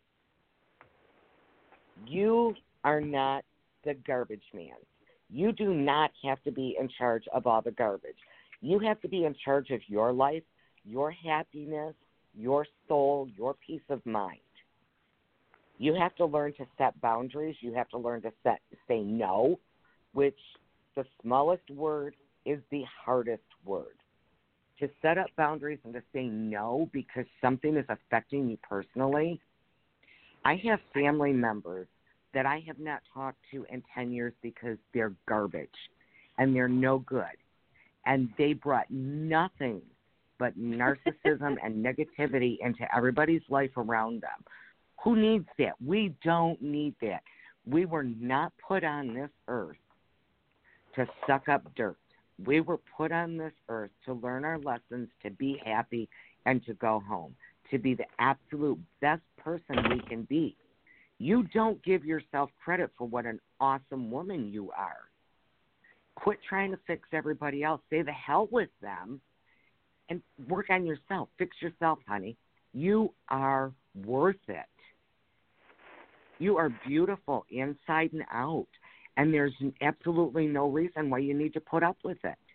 You are not the garbage man. You do not have to be in charge of all the garbage. You have to be in charge of your life, your happiness, your soul, your peace of mind. You have to learn to set boundaries. You have to learn to set, say no, which the smallest word is the hardest word. To set up boundaries and to say no because something is affecting you personally. I have family members that I have not talked to in ten years because they're garbage and they're no good. And they brought nothing but narcissism and negativity into everybody's life around them. Who needs that? We don't need that. We were not put on this earth to suck up dirt. We were put on this earth to learn our lessons, to be happy, and to go home, to be the absolute best person we can be. You don't give yourself credit for what an awesome woman you are. Quit trying to fix everybody else. Say the hell with them and work on yourself. Fix yourself, honey. You are worth it. You are beautiful inside and out, and there's absolutely no reason why you need to put up with it.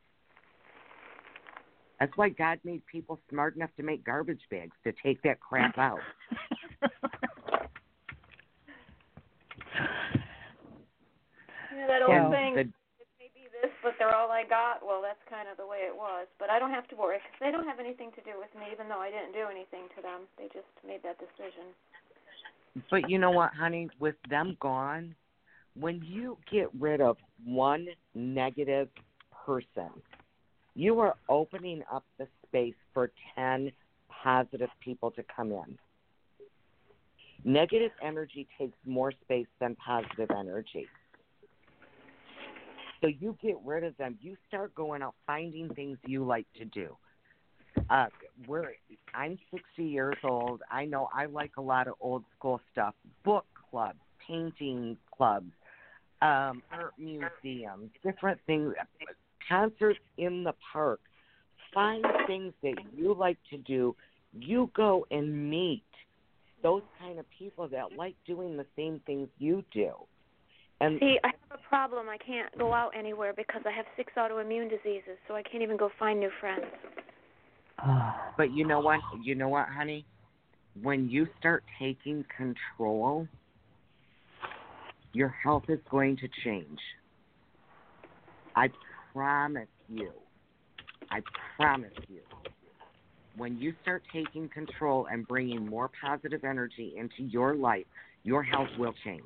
That's why God made people smart enough to make garbage bags, to take that crap out. Yeah, that old and thing, the, it may be this, but they're all I got. Well, that's kind of the way it was. But I don't have to worry, because they don't have anything to do with me, even though I didn't do anything to them. They just made that decision. But you know what, honey? With them gone, when you get rid of one negative person, you are opening up the space for ten positive people to come in. Negative energy takes more space than positive energy. So you get rid of them. You start going out, finding things you like to do. Uh, we're, I'm sixty years old. I know I like a lot of old school stuff, book clubs, painting clubs, um, art museums, different things, concerts in the park. Find things that you like to do. You go and meet those kind of people that like doing the same things you do. And see, I have a problem. I can't go out anywhere because I have six autoimmune diseases, so I can't even go find new friends. But you know what? You know what, honey? When you start taking control, your health is going to change. I promise you. I promise you. When you start taking control and bringing more positive energy into your life, your health will change.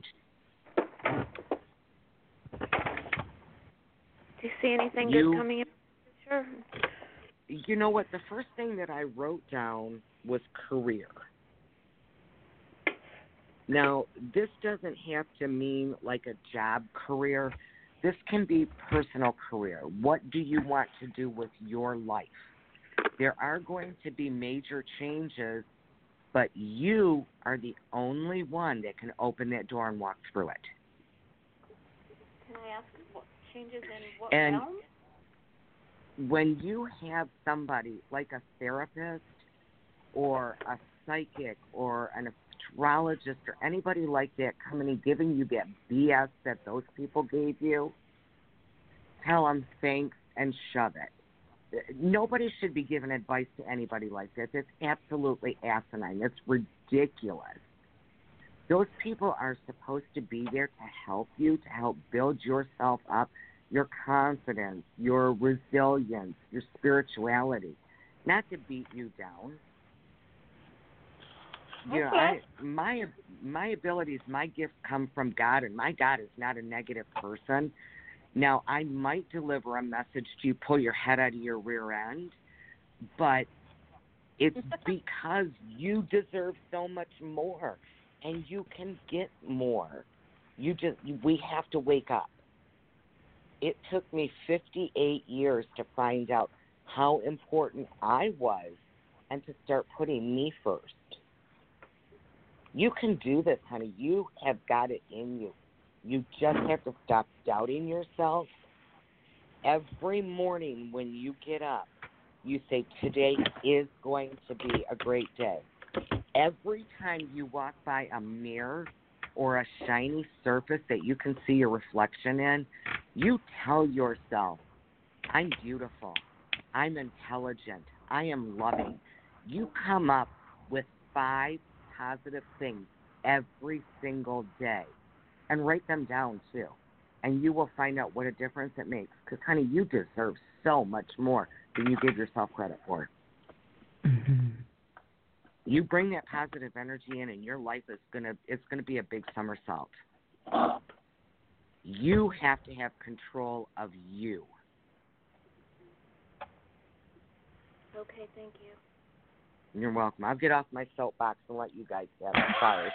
Do you see anything you, good coming in? Sure. You know what? The first thing that I wrote down was career. Now, this doesn't have to mean like a job career. This can be personal career. What do you want to do with your life? There are going to be major changes, but you are the only one that can open that door and walk through it. Can I ask what changes in what and realm? When you have somebody like a therapist or a psychic or an astrologist or anybody like that coming and giving you that B S that those people gave you, tell them thanks and shove it. Nobody should be giving advice to anybody like that. That's absolutely asinine. That's ridiculous. Those people are supposed to be there to help you, to help build yourself up, your confidence, your resilience, your spirituality, not to beat you down. You know, I, my my abilities, my gifts come from God, and my God is not a negative person. Now, I might deliver a message to you, pull your head out of your rear end, but it's because you deserve so much more, and you can get more. You just we have to wake up. It took me fifty-eight years to find out how important I was and to start putting me first. You can do this, honey. You have got it in you. You just have to stop doubting yourself. Every morning when you get up, you say, today is going to be a great day. Every time you walk by a mirror or a shiny surface that you can see your reflection in, you tell yourself, I'm beautiful. I'm intelligent. I am loving. You come up with five positive things every single day. And write them down, too. And you will find out what a difference it makes. Because, honey, you deserve so much more than you give yourself credit for. Mm-hmm. You bring that positive energy in, and your life is gonna it's gonna be a big somersault. You have to have control of you. Okay, thank you. You're welcome. I'll get off my soapbox and let you guys have it. Sorry.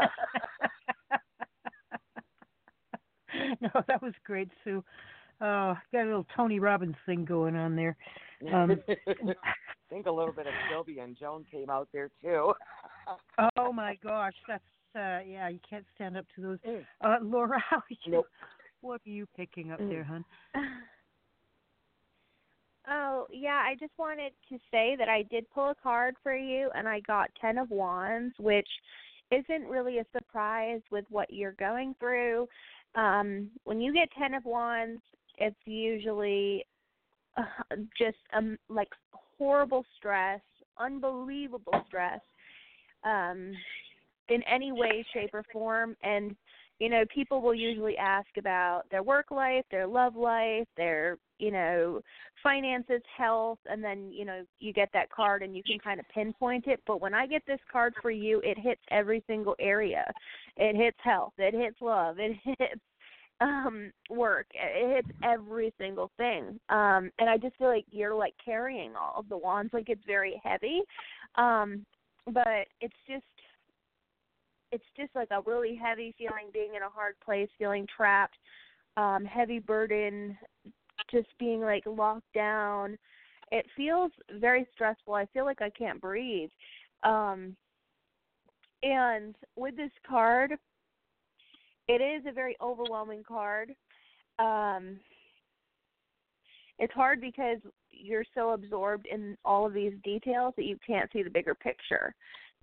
No, that was great, Sue. Uh, got a little Tony Robbins thing going on there. Um, I think a little bit of Sylvia and Joan came out there, too. Oh, my gosh. That's, uh, yeah, you can't stand up to those. Uh, Laura, how are you, nope. What are you picking up there, hon? Oh, yeah, I just wanted to say that I did pull a card for you, and I got Ten of Wands, which isn't really a surprise with what you're going through. Um, when you get Ten of Wands, it's usually uh, just um, like horrible stress, unbelievable stress, um, in any way, shape, or form. And, you know, people will usually ask about their work life, their love life, their, you know, finances, health, and then, you know, you get that card and you can kind of pinpoint it. But when I get this card for you, it hits every single area. It hits health. It hits love. It hits um, work. It hits every single thing. Um, and I just feel like you're, like, carrying all of the wands. Like, it's very heavy. Um, but it's just, it's just like a really heavy feeling, being in a hard place, feeling trapped, um, heavy burden, just being, like, locked down. It feels very stressful. I feel like I can't breathe. Um, and with this card, it is a very overwhelming card. Um, it's hard because you're so absorbed in all of these details that you can't see the bigger picture,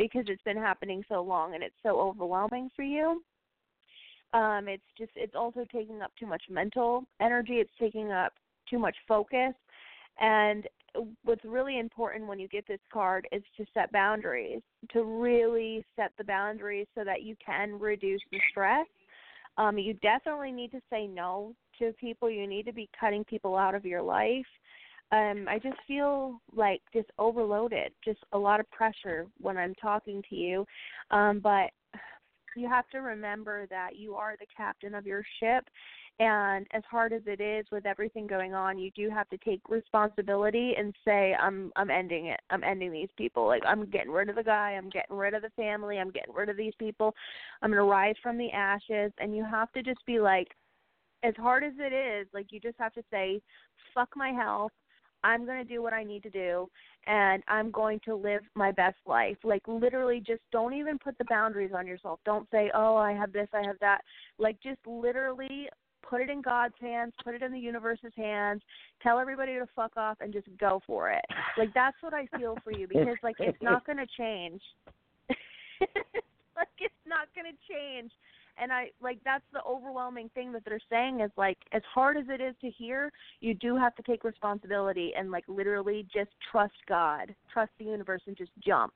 because it's been happening so long and it's so overwhelming for you. Um, it's just, it's also taking up too much mental energy. It's taking up too much focus. And what's really important when you get this card is to set boundaries, to really set the boundaries so that you can reduce the stress. Um, you definitely need to say no to people. You need to be cutting people out of your life. Um, I just feel like just overloaded, just a lot of pressure when I'm talking to you. Um, but you have to remember that you are the captain of your ship, and as hard as it is with everything going on, you do have to take responsibility and say, I'm I'm ending it. I'm ending these people. Like, I'm getting rid of the guy. I'm getting rid of the family. I'm getting rid of these people. I'm going to rise from the ashes. And you have to just be like, as hard as it is, like, you just have to say, fuck my health. I'm going to do what I need to do, and I'm going to live my best life. Like, literally, just don't even put the boundaries on yourself. Don't say, oh, I have this, I have that. Like, just literally put it in God's hands, put it in the universe's hands, tell everybody to fuck off, and just go for it. Like, that's what I feel for you, because, like, it's not going to change. Like, it's not going to change. And I like that's the overwhelming thing that they're saying is, like, as hard as it is to hear, you do have to take responsibility and, like, literally just trust God, trust the universe, and just jump.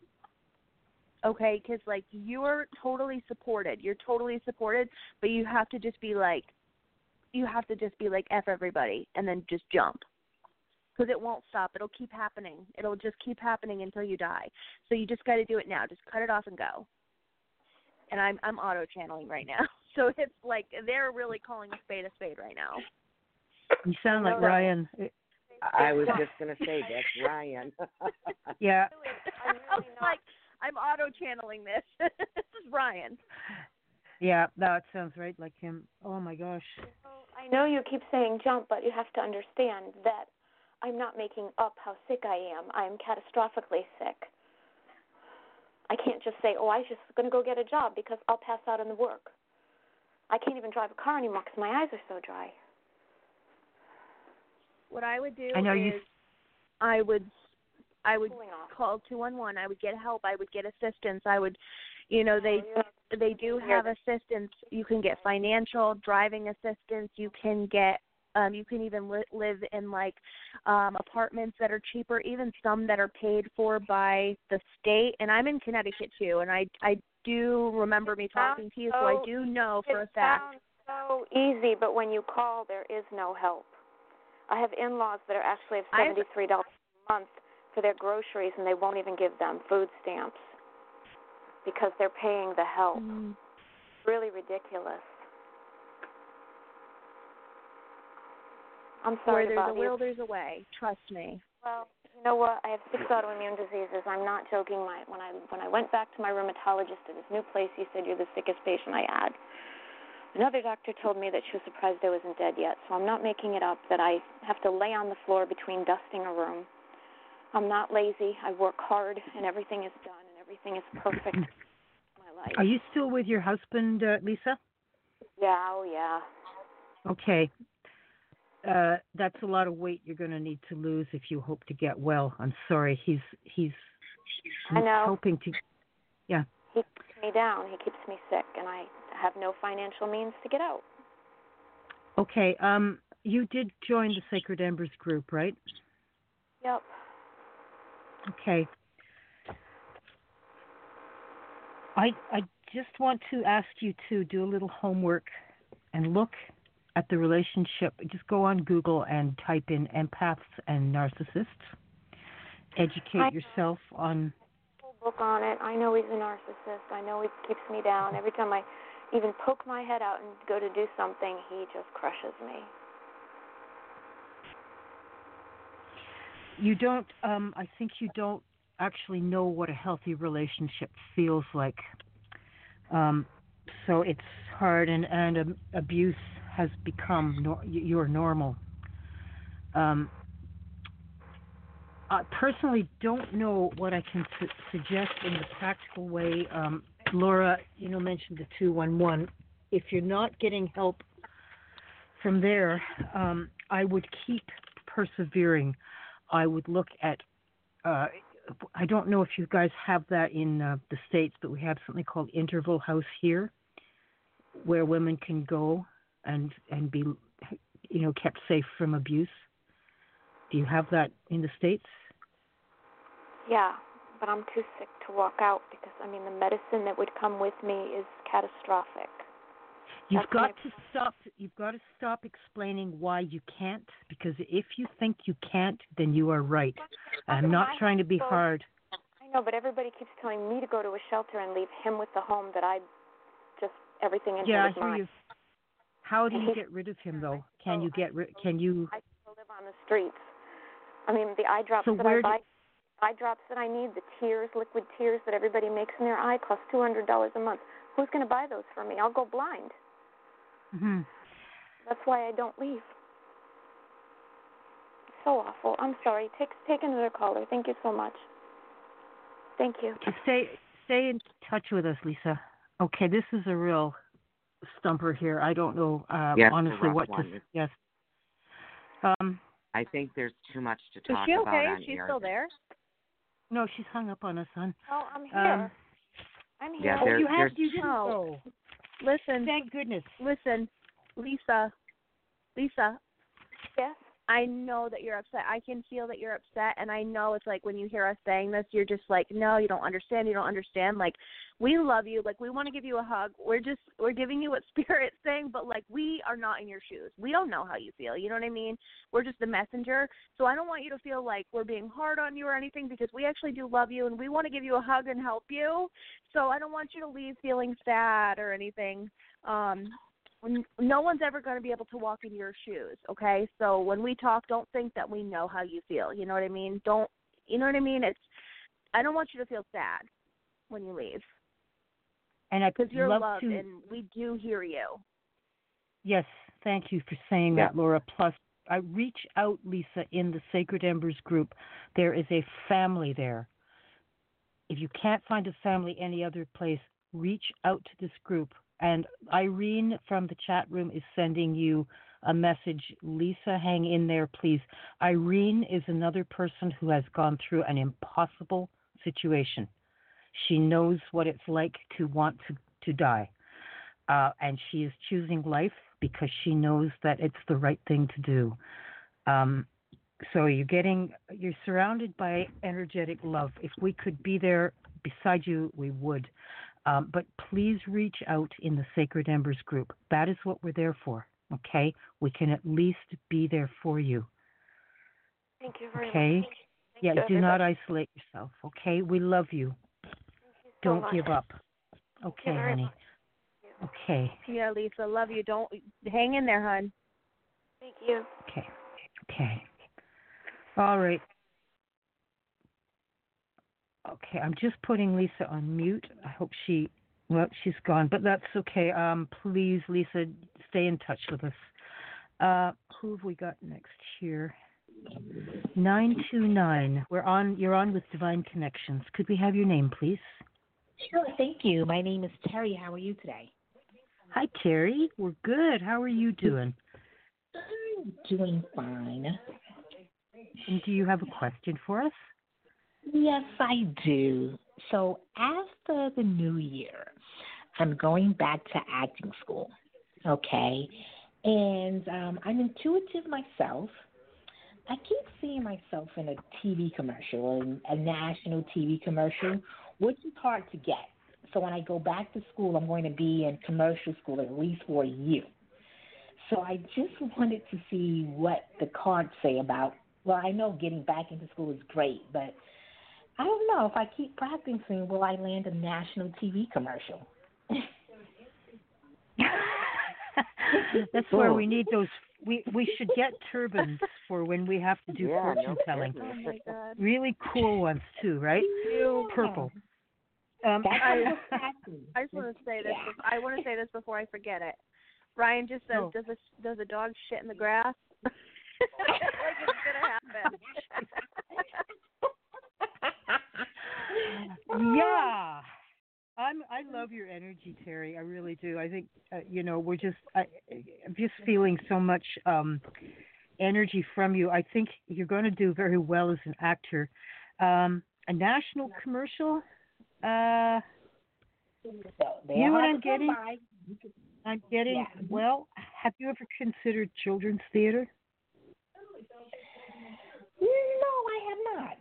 Okay, because, like, you're totally supported. You're totally supported, but you have to just be like, you have to just be like, F everybody, and then just jump. Because it won't stop. It'll keep happening. It'll just keep happening until you die. So you just got to do it now. Just cut it off and go. And I'm I'm auto channeling right now, so it's like they're really calling a spade a spade right now. You sound like Ryan. I was just gonna say that's Ryan. Yeah. I'm really not. Like I'm auto channeling this. This is Ryan. Yeah, that sounds right like him. Oh my gosh. I know you keep saying jump, but you have to understand that I'm not making up how sick I am. I'm catastrophically sick. I can't just say, oh, I'm just going to go get a job because I'll pass out in the work. I can't even drive a car anymore because my eyes are so dry. What I would do I know is you... I would I would call two one one. I would get help. I would get assistance. I would, you know, they they do have assistance. You can get financial, driving assistance. You can get Um, you can even li- live in, like, um, apartments that are cheaper, even some that are paid for by the state. And I'm in Connecticut, too, and I, I do remember me talking to you, so, so I do know for a fact. It sounds so easy, but when you call, there is no help. I have in-laws that are actually have seventy-three dollars a month for their groceries, and they won't even give them food stamps because they're paying the help. Mm. Really ridiculous. I'm sorry Where there's about a will, there's a way. Trust me. Well, you know what? I have six autoimmune diseases. I'm not joking. My, when I when I went back to my rheumatologist at his new place, he said, you're the sickest patient I had. Another doctor told me that she was surprised I wasn't dead yet, so I'm not making it up that I have to lay on the floor between dusting a room. I'm not lazy. I work hard, and everything is done, and everything is perfect in my life. Are you still with your husband, uh, Lisa? Yeah, oh yeah. Okay. Uh, that's a lot of weight you're going to need to lose if you hope to get well. I'm sorry. He's he's I know. hoping to. Yeah. He keeps me down. He keeps me sick, and I have no financial means to get out. Okay. Um, you did join the Sacred Embers group, right? Yep. Okay. I I just want to ask you to do a little homework and look at the relationship. Just go on Google and type in empaths and narcissists. Educate I yourself on. Whole book on it. I know he's a narcissist. I know he keeps me down. Every time I even poke my head out and go to do something, he just crushes me. You don't. Um, I think you don't actually know what a healthy relationship feels like. Um, so it's hard, and and um, abuse has become no, your normal. Um, I personally don't know what I can su- suggest in the practical way. Um, Laura, you know, mentioned the two one one. If you're not getting help from there, um, I would keep persevering. I would look at uh, I don't know if you guys have that in uh, the States, but we have something called Interval House here, where women can go and and be, you know, kept safe from abuse. Do you have that in the States? Yeah, but I'm too sick to walk out because, I mean, the medicine that would come with me is catastrophic. You've That's got my... to stop. You've got to stop explaining why you can't, because if you think you can't, then you are right. I'm not trying to be hard. I know, but everybody keeps telling me to go to a shelter and leave him with the home that I just everything in yeah, here is I hear mine. you. How do you get rid of him, though? Can you get rid? Can you? I still live on the streets. I mean, the eye drops so that where I buy, do... eye drops that I need, the tears, liquid tears that everybody makes in their eye, cost two hundred dollars a month. Who's going to buy those for me? I'll go blind. Mm-hmm. That's why I don't leave. So awful. I'm sorry. Take take another caller. Thank you so much. Thank you. Stay stay in touch with us, Lisa. Okay, this is a real stumper here. I don't know uh, yes, honestly what one. to. Yes. Um. I think there's too much to talk Is she about okay? on She's air. still there? No, she's hung up on us, hon. Oh, I'm here. Um, I'm here. Yeah, oh, there, you have there's... you didn't Oh. go. Listen. Thank goodness. Listen, Lisa. Lisa. Yes? I know that you're upset. I can feel that you're upset, and I know it's like when you hear us saying this, you're just like, no, you don't understand. You don't understand. Like, we love you. Like, we want to give you a hug. We're just, we're giving you what Spirit's saying, but, like, we are not in your shoes. We don't know how you feel. You know what I mean? We're just the messenger. So I don't want you to feel like we're being hard on you or anything, because we actually do love you, and we want to give you a hug and help you. So I don't want you to leave feeling sad or anything. Um, No one's ever going to be able to walk in your shoes, okay? So when we talk, don't think that we know how you feel. You know what I mean? Don't, you know what I mean? It's, I don't want you to feel sad when you leave. And I because you're love loved, to, and we do hear you. Yes, thank you for saying yeah. that, Laura. Plus, I reach out, Lisa, in the Sacred Embers group. There is a family there. If you can't find a family any other place, reach out to this group. And Irene from the chat room is sending you a message. Lisa, hang in there, please. Irene is another person who has gone through an impossible situation. She knows what it's like to want to, to die. Uh, and she is choosing life because she knows that it's the right thing to do. Um, so you're getting, you're surrounded by energetic love. If we could be there beside you, we would. Um, but please reach out in the Sacred Embers group. That is what we're there for, okay? We can at least be there for you. Thank you very okay? much. Thank yeah, you, do everybody. not isolate yourself, okay? We love you. Thank you so Don't much. give up. Okay, honey. Much. Okay. Yeah, Lisa, love you. Don't hang in there, hon. Thank you. Okay. Okay. All right. Okay, I'm just putting Lisa on mute. I hope she, well, she's gone, but that's okay. Um, please, Lisa, stay in touch with us. Uh, who have we got next here? nine two nine. We're on. You're on with Divine Connections. Could we have your name, please? Sure, thank you. My name is Terry. How are you today? Hi, Terry. We're good. How are you doing? I'm doing fine. And do you have a question for us? Yes, I do. So after the new year, I'm going back to acting school, okay? And um, I'm intuitive myself. I keep seeing myself in a T V commercial, a national T V commercial, which is hard to get. So when I go back to school, I'm going to be in commercial school at least for a year. So I just wanted to see what the cards say about, well, I know getting back into school is great, but I don't know. If I keep practicing, will I land a national T V commercial? That's where we need those. We we should get turbans for when we have to do yeah, fortune no telling. Oh my God. Really cool ones too, right? Purple. Um, I, I just want to say this. Yeah. I want to say this before I forget it. Ryan just says, Oh. "Does a does a dog shit in the grass?" like it's gonna happen. yeah. I'm. I love your energy, Terry. I really do. I think uh, you know we're just. I, I'm just feeling so much um, energy from you. I think you're going to do very well as an actor. Um, a national commercial. Uh, So you know what I'm to come getting? by. I'm getting. Yeah. Well, have you ever considered children's theater? No, I have not.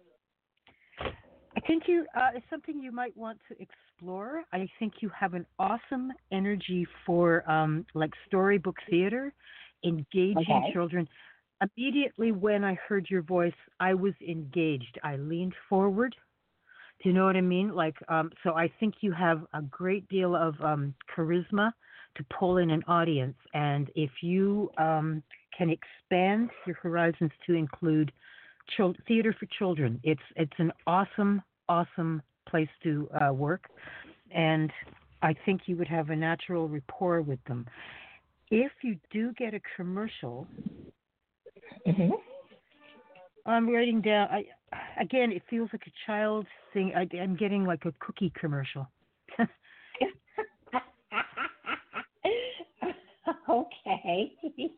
I think you uh, it's something you might want to explore. I think you have an awesome energy for um, like storybook theater, engaging Okay. children. Immediately when I heard your voice, I was engaged. I leaned forward. Do you know what I mean? Like, um, so I think you have a great deal of um, charisma to pull in an audience, and if you um, can expand your horizons to include chil- theater for children, it's it's an awesome, awesome place to uh, work, and I think you would have a natural rapport with them. If you do get a commercial, Mm-hmm. I'm writing down. I again, it feels like a child thing. I, I'm getting like a cookie commercial. Okay.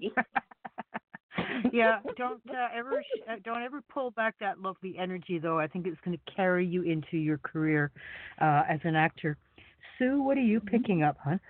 Yeah, don't uh, ever sh- uh, don't ever pull back that lovely energy, though. I think it's going to carry you into your career uh, as an actor. Sue, what are you picking up, huh?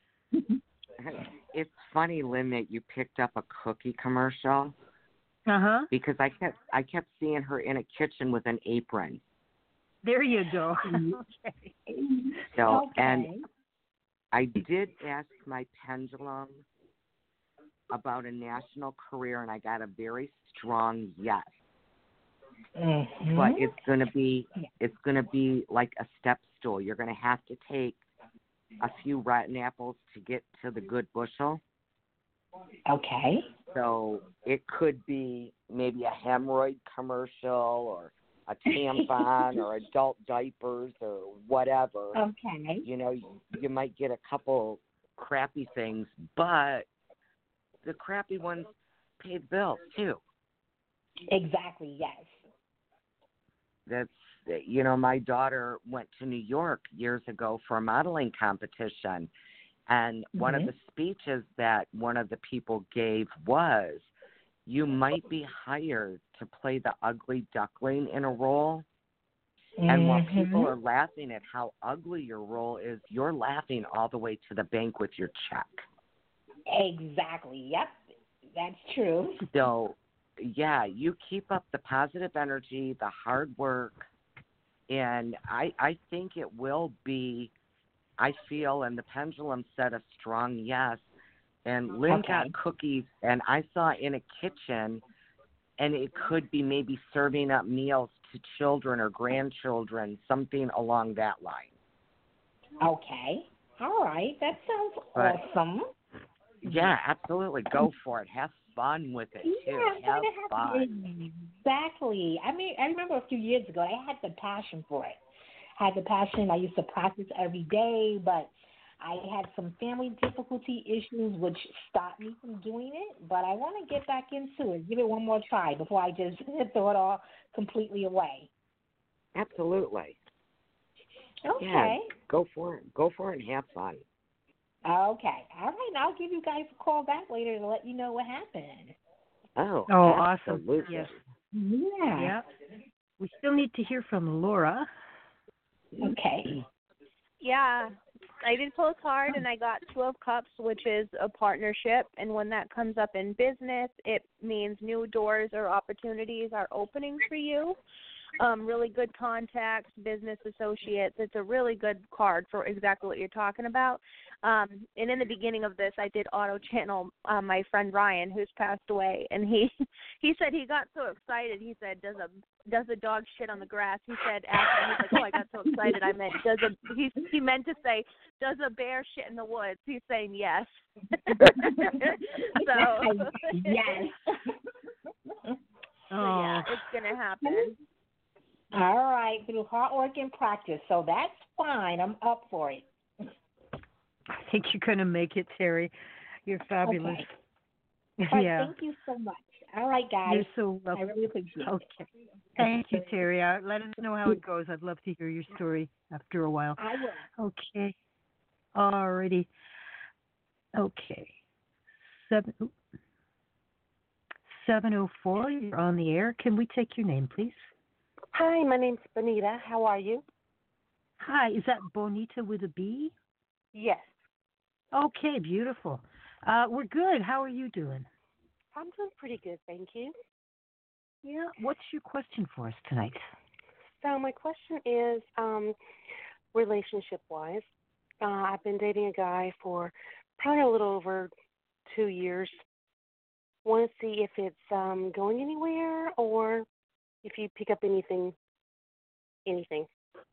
It's funny, Lynn, that you picked up a cookie commercial Uh huh. because I kept I kept seeing her in a kitchen with an apron. There you go. Okay. So, Okay. and I did ask my pendulum about a national career, and I got a very strong yes. Mm-hmm. But it's going to be it's going to be like a step stool. You're going to have to take a few rotten apples to get to the good bushel. Okay. So it could be maybe a hemorrhoid commercial or a tampon or adult diapers or whatever. Okay. You know, you, you might get a couple crappy things, but the crappy ones pay the bills too. Exactly, yes. That's, you know, my daughter went to New York years ago for a modeling competition, and one Mm-hmm. of the speeches that one of the people gave was, you might be hired to play the ugly duckling in a role, Mm-hmm. and while people are laughing at how ugly your role is, you're laughing all the way to the bank with your check. Exactly, yep. That's true. So, yeah, you keep up the positive energy, the hard work, and I I think it will be, I feel, and the pendulum said a strong yes. And Lynn Okay. got cookies, and I saw in a kitchen, and it could be maybe serving up meals to children or grandchildren, something along that line. Okay. All right. That sounds But, awesome. yeah, absolutely. Go for it. Have fun with it, too. Yeah, I'm have going to have fun. Exactly. I mean, I remember a few years ago, I had the passion for it. I had the passion. I used to practice every day, but I had some family difficulty issues which stopped me from doing it. But I want to get back into it, give it one more try before I just throw it all completely away. Absolutely. Okay. Yeah, go for it. Go for it and have fun. Okay. All right. I'll give you guys a call back later to let you know what happened. Oh, Oh, absolutely. awesome. Yes. Yeah. Yeah. We still need to hear from Laura. Okay. Yeah, I did pull a card and I got Two of Cups, which is a partnership. And when that comes up in business, it means new doors or opportunities are opening for you. Um, really good contacts, business associates. It's a really good card for exactly what you're talking about. Um, and in the beginning of this, I did auto channel uh, my friend Ryan, who's passed away, and he he said he got so excited. He said, "Does a does a dog shit on the grass?" He said, after, he's like, "Oh, I got so excited. I meant does a he he meant to say, does a bear shit in the woods?" He's saying yes. So yes. So, yeah, it's gonna happen. All right, through hard work and practice, so that's fine. I'm up for it. I think you're going to make it, Terry. You're fabulous. Okay. All right, Yeah. thank you so much. All right, guys. You're so welcome. I really appreciate Okay. it. Thank you, Terry. Uh, let us know how it goes. I'd love to hear your story after a while. I will. Okay. Alrighty. Okay. Seven. seven oh four, you're on the air. Can we take your name, please? Hi, my name's Bonita. How are you? Hi, is that Bonita with a B? Yes. Okay, beautiful. Uh, we're good. How are you doing? I'm doing pretty good, thank you. Yeah. What's your question for us tonight? So my question is, um, relationship-wise, uh, I've been dating a guy for probably a little over two years. Want to see if it's um, going anywhere or if you pick up anything, anything.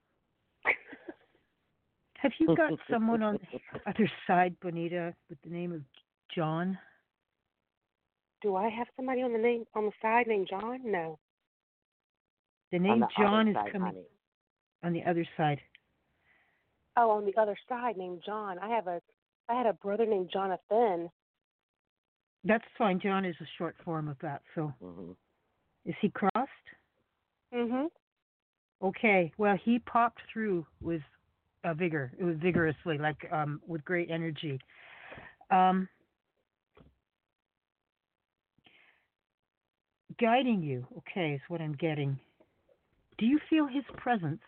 Have you got someone on the other side, Bonita, with the name of John? Do I have somebody on the name on the side named John? No. The name the John is side, coming honey. on the other side. Oh, on the other side named John. I have a, I had a brother named Jonathan. That's fine. John is a short form of that. So, Mm-hmm. is he crossed? Mhm. Okay. Well, he popped through with a vigor, it was vigorously, like um, with great energy. Um, guiding you. Okay, is what I'm getting. Do you feel his presence?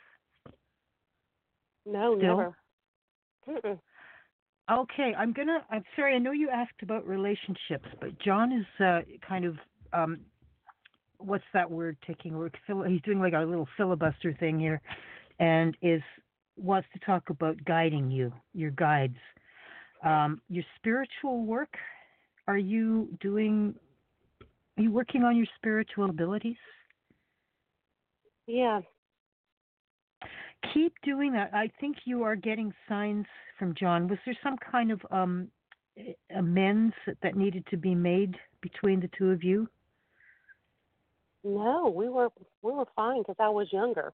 No, Still? never. Mm-mm. Okay, I'm gonna. I'm sorry. I know you asked about relationships, but John is uh, kind of um, what's that word? Taking work. He's doing like a little filibuster thing here, and is wants to talk about guiding you, your guides, um, your spiritual work. Are you doing? Are you working on your spiritual abilities? Yeah. Keep doing that. I think you are getting signs from John. Was there some kind of um, amends that needed to be made between the two of you? No, we were we were fine because I was younger.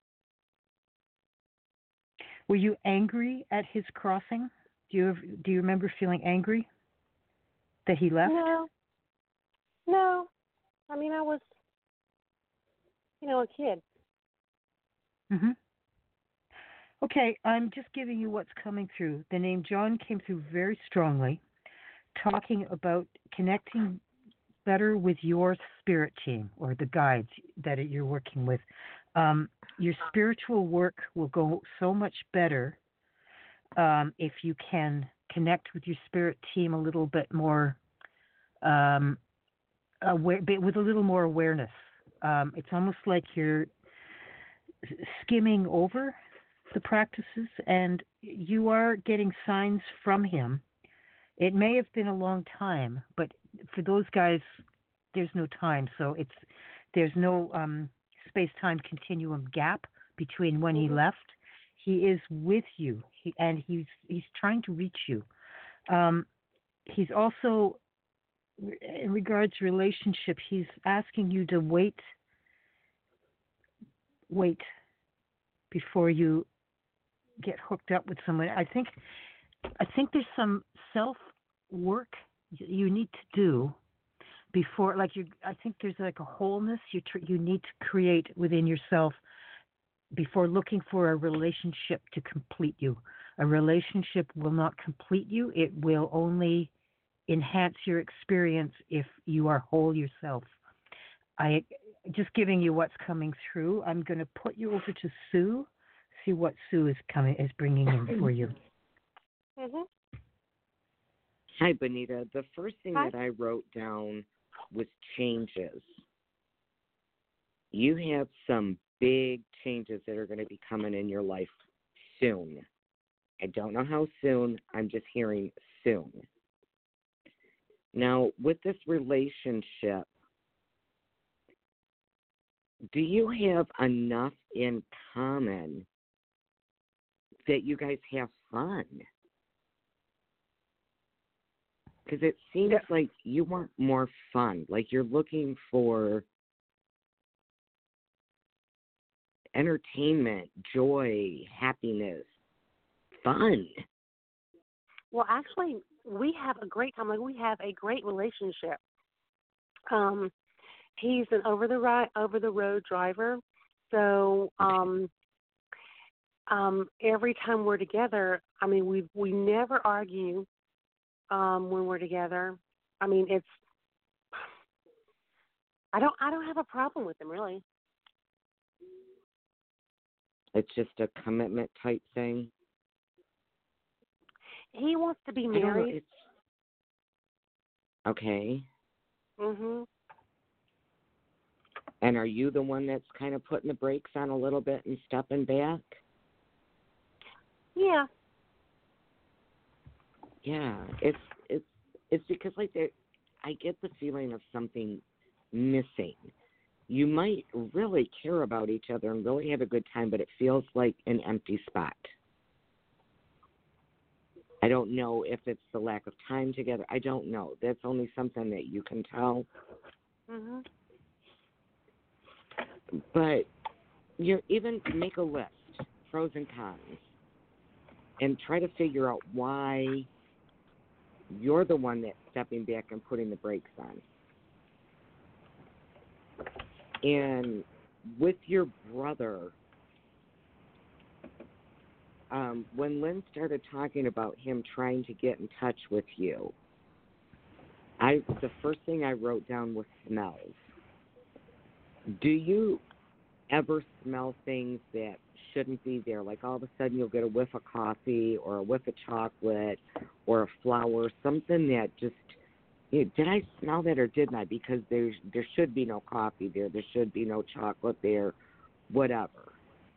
Were you angry at his crossing? Do you do you remember feeling angry that he left? No. No. I mean, I was, you know, a kid. Mhm. Okay, I'm just giving you what's coming through. The name John came through very strongly, talking about connecting better with your spirit team or the guides that you're working with. Um, your spiritual work will go so much better um, if you can connect with your spirit team a little bit more, um, aware, with a little more awareness. Um, it's almost like you're skimming over the practices, and you are getting signs from him. It may have been a long time, but for those guys, there's no time. So it's there's no um, space-time continuum gap between when he left. He is with you, he, and he's he's trying to reach you. Um, he's also, in regards to relationship, he's asking you to wait, wait before you get hooked up with someone. I think I think there's some self work you need to do before, like you. I think there's like a wholeness you tr- you need to create within yourself before looking for a relationship to complete you. A relationship will not complete you. It will only enhance your experience if you are whole yourself. I just giving you what's coming through. I'm going to put you over to Sue. See what Sue is coming is bringing in for you. Mhm. Hi, Bonita. The first thing Hi. that I wrote down was changes. You have some big changes that are going to be coming in your life soon. I don't know how soon. I'm just hearing soon. Now, with this relationship, do you have enough in common that you guys have fun? Because it seems Yeah. like you want more fun. Like you're looking for entertainment, joy, happiness, fun. Well, actually, we have a great time. Like we have a great relationship. Um, he's an over the right, over the road driver, so um, um, every time we're together, I mean, we we never argue um, when we're together. I mean, it's I don't I don't have a problem with him really. It's just a commitment type thing. He wants to be I don't know, married. it's okay. Mhm. And are you the one that's kind of putting the brakes on a little bit and stepping back? Yeah. Yeah, it's it's it's because like there, I get the feeling of something missing. You might really care about each other and really have a good time, but it feels like an empty spot. I don't know if it's the lack of time together. I don't know. That's only something that you can tell. Mhm. But you even make a list, pros and cons, and try to figure out why you're the one that's stepping back and putting the brakes on. And with your brother, um, when Lynn started talking about him trying to get in touch with you, I the first thing I wrote down was smells. Do you ever smell things that shouldn't be there? Like all of a sudden you'll get a whiff of coffee or a whiff of chocolate or a flower, something that just, you know, did I smell that or didn't I? Because there's, there should be no coffee there. There should be no chocolate there, whatever.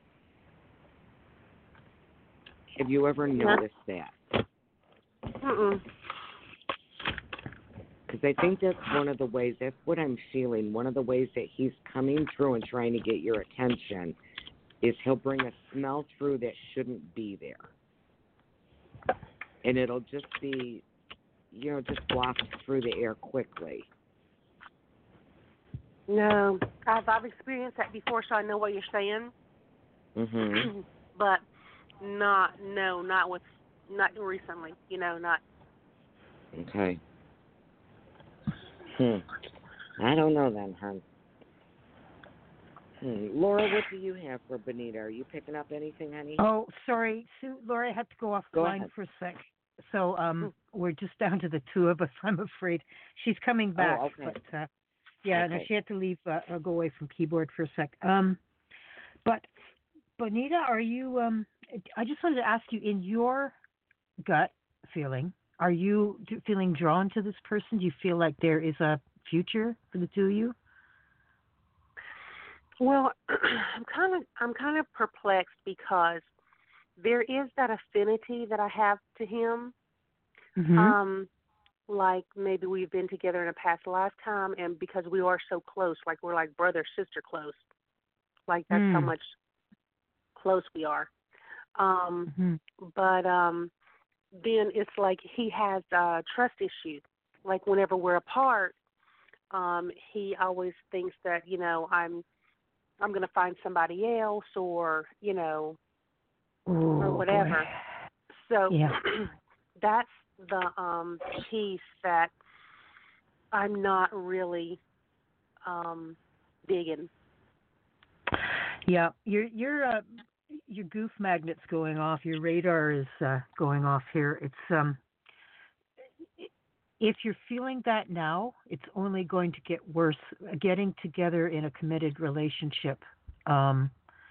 Have you ever noticed that? Mm-mm. Because I think that's one of the ways, that's what I'm feeling, one of the ways that he's coming through and trying to get your attention is he'll bring a smell through that shouldn't be there. And it'll just be, you know, just wafted through the air quickly. No, I've I've experienced that before, so I know what you're saying. Mhm. But not, no, not with, not recently. You know, not. Okay. Hmm. I don't know then, hon. Hmm. Laura, what do you have for Benita? Are you picking up anything, honey? Oh, sorry, Sue. Laura, I had to go Go offline ahead. for a sec. So um, we're just down to the two of us, I'm afraid. She's coming back. Oh, okay. But, uh, yeah, okay. no, she had to leave, uh, uh, go away from keyboard for a sec. Um, but, Bonita, are you, um, I just wanted to ask you, in your gut feeling, are you feeling drawn to this person? Do you feel like there is a future for the two of you? Well, I'm kind of I'm kind of perplexed because there is that affinity that I have to him. Mm-hmm. Um, like maybe we've been together in a past lifetime, and because we are so close, like we're like brother sister close. Like that's mm. how much close we are. Um, mm-hmm. But um, then it's like he has uh, trust issues. Like whenever we're apart, um, he always thinks that you know I'm. I'm going to find somebody else or, you know, Ooh, or whatever. Boy. So yeah. that's the um, piece that I'm not really um, digging. Yeah, your your uh, your goof magnet's going off. Your radar is uh, going off here. It's um, if you're feeling that now, it's only going to get worse. Getting together in a committed relationship, um,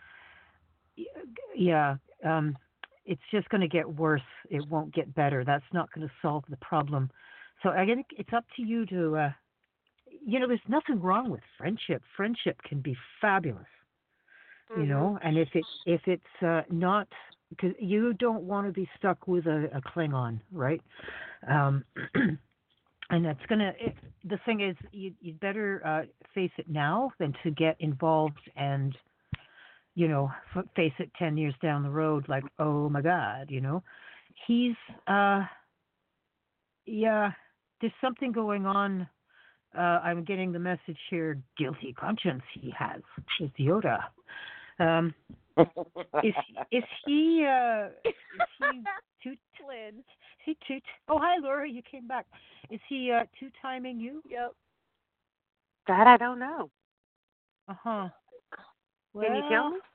yeah, um, it's just going to get worse. It won't get better. That's not going to solve the problem. So I think it's up to you to, uh, you know, there's nothing wrong with friendship. Friendship can be fabulous, mm-hmm. you know, and if it if it's uh, not, because you don't want to be stuck with a, a Klingon, right? Um, And that's going to, the thing is, you, you'd better uh, face it now than to get involved and, you know, f- face it ten years down the road like, oh my God, you know. He's, uh, yeah, there's something going on. Uh, I'm getting the message here, guilty conscience he has with Yoda. Um, is, is he, uh, is he too, Lynn. Is he two? Oh, hi, Laura. You came back. Is he uh, two timing you? Yep. That I don't know. Uh huh. Well, Can you tell me?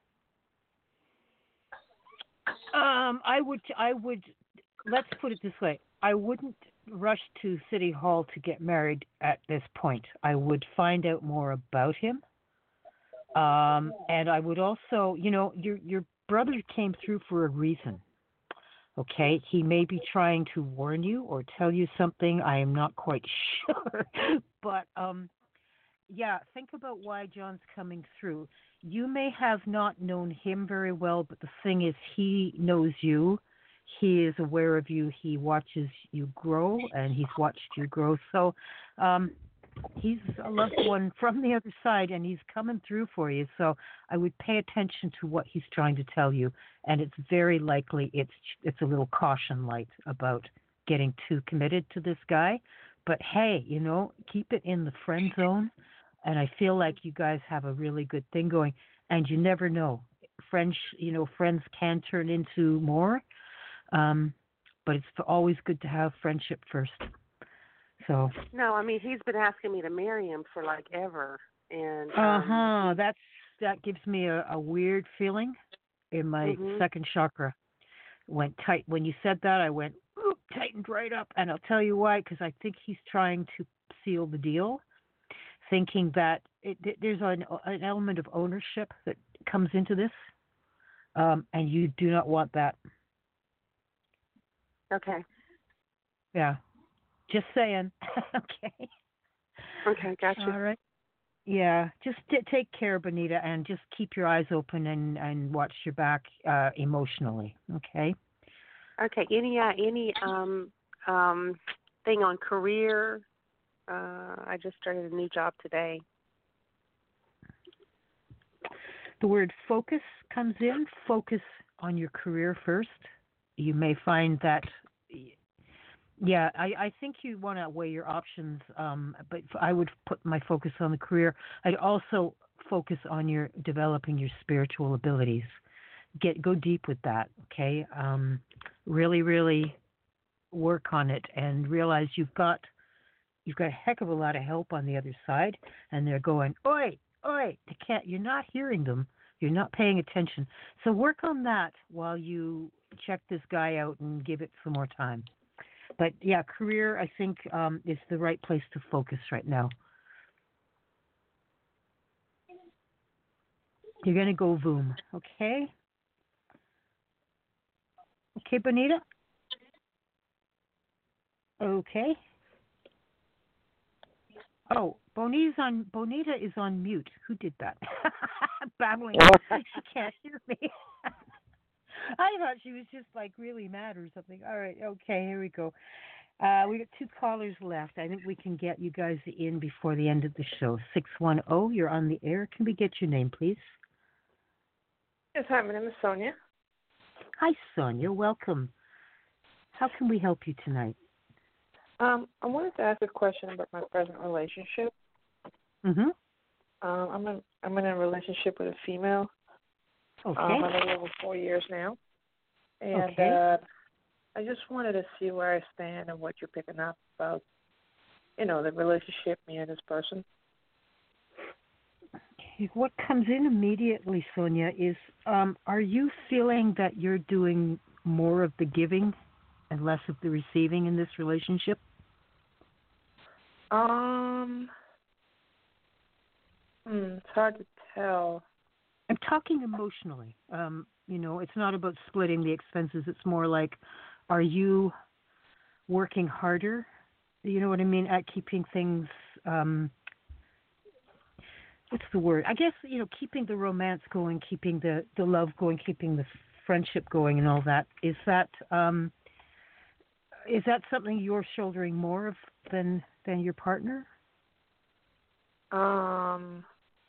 Um, I would. I would. Let's put it this way. I wouldn't rush to City Hall to get married at this point. I would find out more about him. Um, and I would also, you know, you're you're brother came through for a reason. Okay, he may be trying to warn you or tell you something. I am not quite sure, but um, yeah, think about why John's coming through. You may have not known him very well, but the thing is, he knows you. He is aware of you. He watches you grow, and he's watched you grow. So, um, he's a loved one from the other side, and he's coming through for you. So I would pay attention to what he's trying to tell you, and it's very likely it's it's a little caution light about getting too committed to this guy. But hey, you know, keep it in the friend zone, and I feel like you guys have a really good thing going. And you never know, friends, you know, friends can turn into more, um, but it's always good to have friendship first. So. No, I mean he's been asking me to marry him for like ever, and um, uh huh. That's that gives me a, a weird feeling in my mm-hmm. second chakra. Went tight when you said that. I went oop, tightened right up, and I'll tell you why. Because I think he's trying to seal the deal, thinking that it, there's an, an element of ownership that comes into this, um, and you do not want that. Okay. Yeah. Just saying. Okay. Okay, gotcha. All right. Yeah, just t- take care, Bonita, and just keep your eyes open and, and watch your back uh, emotionally. Okay. Okay. Any uh, any um um thing on career? Uh, I just started a new job today. The word focus comes in. Focus on your career first. You may find that. Yeah, I, I think you want to weigh your options, um, but I would put my focus on the career. I'd also focus on your developing your spiritual abilities. Get go deep with that, okay? Um, really, really work on it and realize you've got you've got a heck of a lot of help on the other side, and they're going, oi, oi, they can't. You're not hearing them. You're not paying attention. So work on that while you check this guy out and give it some more time. But yeah, career, I think, um, is the right place to focus right now. You're going to go boom, okay? Okay, Bonita? Okay. Oh, Bonita's on, Bonita is on mute. Who did that? Babbling. She can't hear me. I thought she was just like really mad or something. All right, okay, here we go. Uh, we got two callers left. I think we can get you guys in before the end of the show. six one zero, you're on the air. Can we get your name, please? Yes, hi, my name is Sonia. Hi, Sonia. Welcome. How can we help you tonight? Um, I wanted to ask a question about my present relationship. Mm-hmm. Um, I'm in, I'm in a relationship with a female. Okay. Um, I've been over four years now. And okay. uh, I just wanted to see where I stand and what you're picking up about, you know, the relationship, me and this person. Okay. What comes in immediately, Sonia, is um, are you feeling that you're doing more of the giving and less of the receiving in this relationship? Um, hmm, it's hard to tell. I'm talking emotionally. Um, you know, it's not about splitting the expenses. It's more like, are you working harder? You know what I mean? At keeping things, um, what's the word? I guess, you know, keeping the romance going, keeping the, the love going, keeping the friendship going and all that. Is that, um, is that something you're shouldering more of than, than your partner? Um...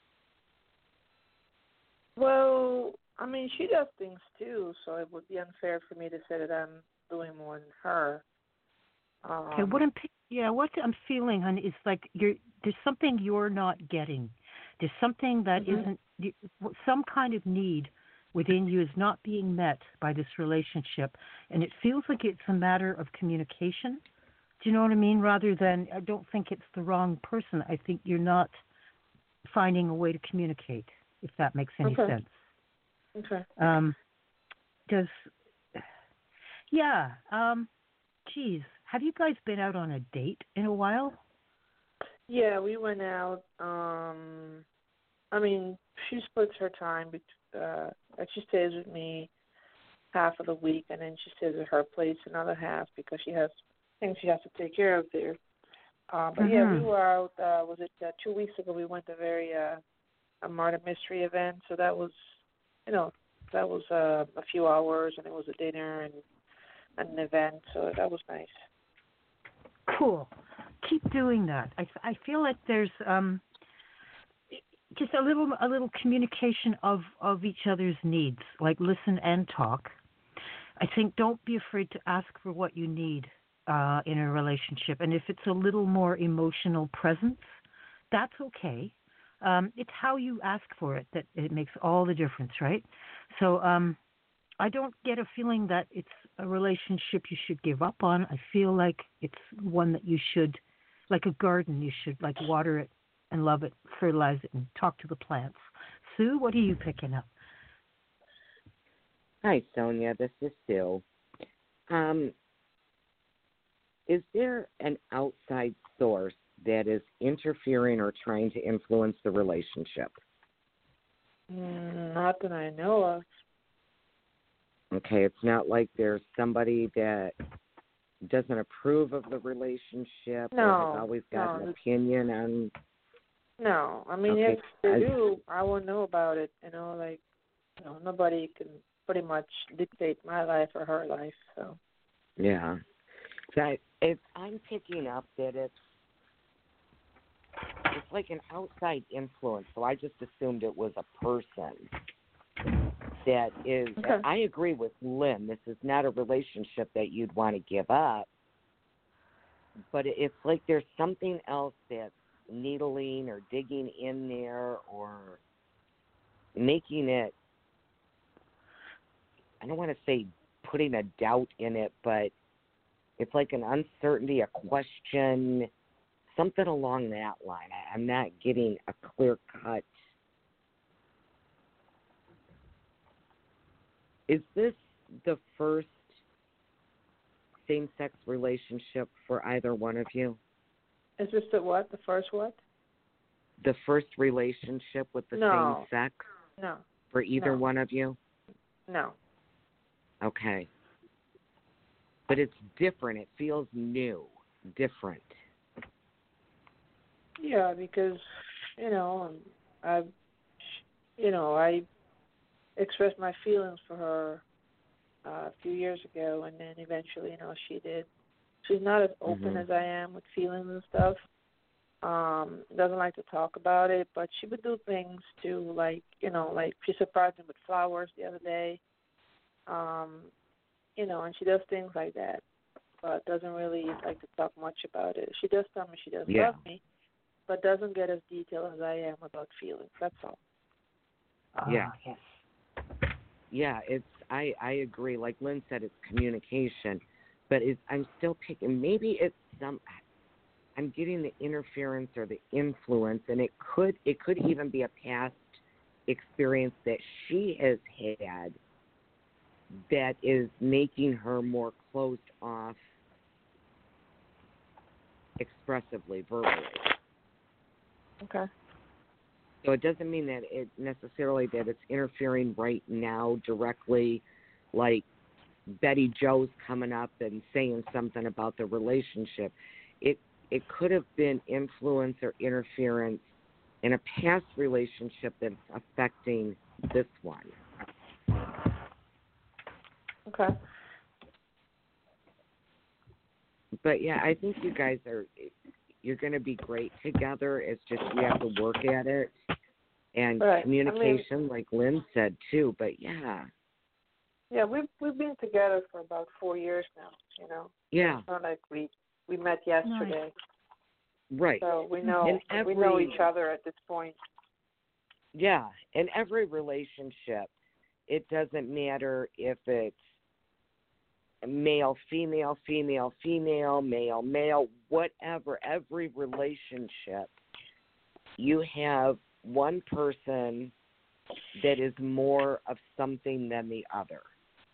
Well, I mean, she does things too, so it would be unfair for me to say that I'm doing more than her. Um, okay, what I'm yeah, what I'm feeling, honey, is like you're there's something you're not getting. There's something that mm-hmm. isn't some kind of need within you is not being met by this relationship, and it feels like it's a matter of communication. Do you know what I mean? Rather than, I don't think it's the wrong person. I think you're not finding a way to communicate, if that makes any okay. sense. Okay. Um, does, yeah, um, geez, have you guys been out on a date in a while? Yeah, we went out. Um, I mean, she splits her time, bet- uh, like she stays with me half of the week, and then she stays at her place another half because she has things she has to take care of there. Uh, but mm-hmm. yeah, we were out. Uh, was it uh, two weeks ago? We went to a very uh, a murder mystery event. So that was, you know, that was uh, a few hours, and it was a dinner and, and an event. So that was nice. Cool. Keep doing that. I I feel like there's um just a little a little communication of, of each other's needs, like listen and talk. I think don't be afraid to ask for what you need uh, in a relationship, and if it's a little more emotional presence, that's okay. Um, it's how you ask for it that it makes all the difference, right? So um, I don't get a feeling that it's a relationship you should give up on. I feel like it's one that you should, like a garden, you should like water it and love it, fertilize it, and talk to the plants. Sue, what are you picking up? Hi, Sonia. This is Sue. Um, is there an outside source that is interfering or trying to influence the relationship? Mm, not that I know of. Okay, it's not like there's somebody that doesn't approve of the relationship no, or has always got no. an opinion on... No, I mean, okay. if they I... do, I won't know about it. You know, like, you know, nobody can pretty much dictate my life or her life, so... Yeah. So I, if I'm picking up that it's it's like an outside influence, so I just assumed it was a person that is, okay. I agree with Lynn, this is not a relationship that you'd want to give up, but it's like there's something else that's needling or digging in there or making it, I don't want to say putting a doubt in it, but it's like an uncertainty, a question, something along that line. I'm not getting a clear cut. Is this the first same-sex relationship for either one of you? Is this the what? The first what? The first relationship with the no. same sex? No. For either no. one of you? No. Okay. But it's different. It feels new, different. Yeah, because, you know, I, you know, I expressed my feelings for her uh, a few years ago, and then eventually, you know, she did. She's not as open mm-hmm. as I am with feelings and stuff. Um, doesn't like to talk about it, but she would do things to, like, you know, like she surprised me with flowers the other day. Um, you know, and she does things like that, but doesn't really like to talk much about it. She does tell me she does yeah. love me, but doesn't get as detailed as I am about feelings. That's all. Yeah. Uh, yes. Yeah, it's I, I agree. Like Lynn said, it's communication, but it's, I'm still picking. Maybe it's some. I'm getting the interference or the influence, and it could it could even be a past experience that she has had that is making her more closed off expressively, verbally. Okay. So it doesn't mean that it necessarily that it's interfering right now directly, like Betty Jo's coming up and saying something about the relationship. It it could have been influence or interference in a past relationship that's affecting this one. Okay. But yeah, I think you guys are, you're going to be great together. It's just you have to work at it. And right. communication, I mean, like Lynn said, too. But yeah. Yeah, we've, we've been together for about four years now, you know. Yeah. It's not like we, we met yesterday. Nice. Right. So we know, every, we know each other at this point. Yeah. In every relationship, it doesn't matter if it's male, female, female, female, male, male, whatever, every relationship, you have one person that is more of something than the other.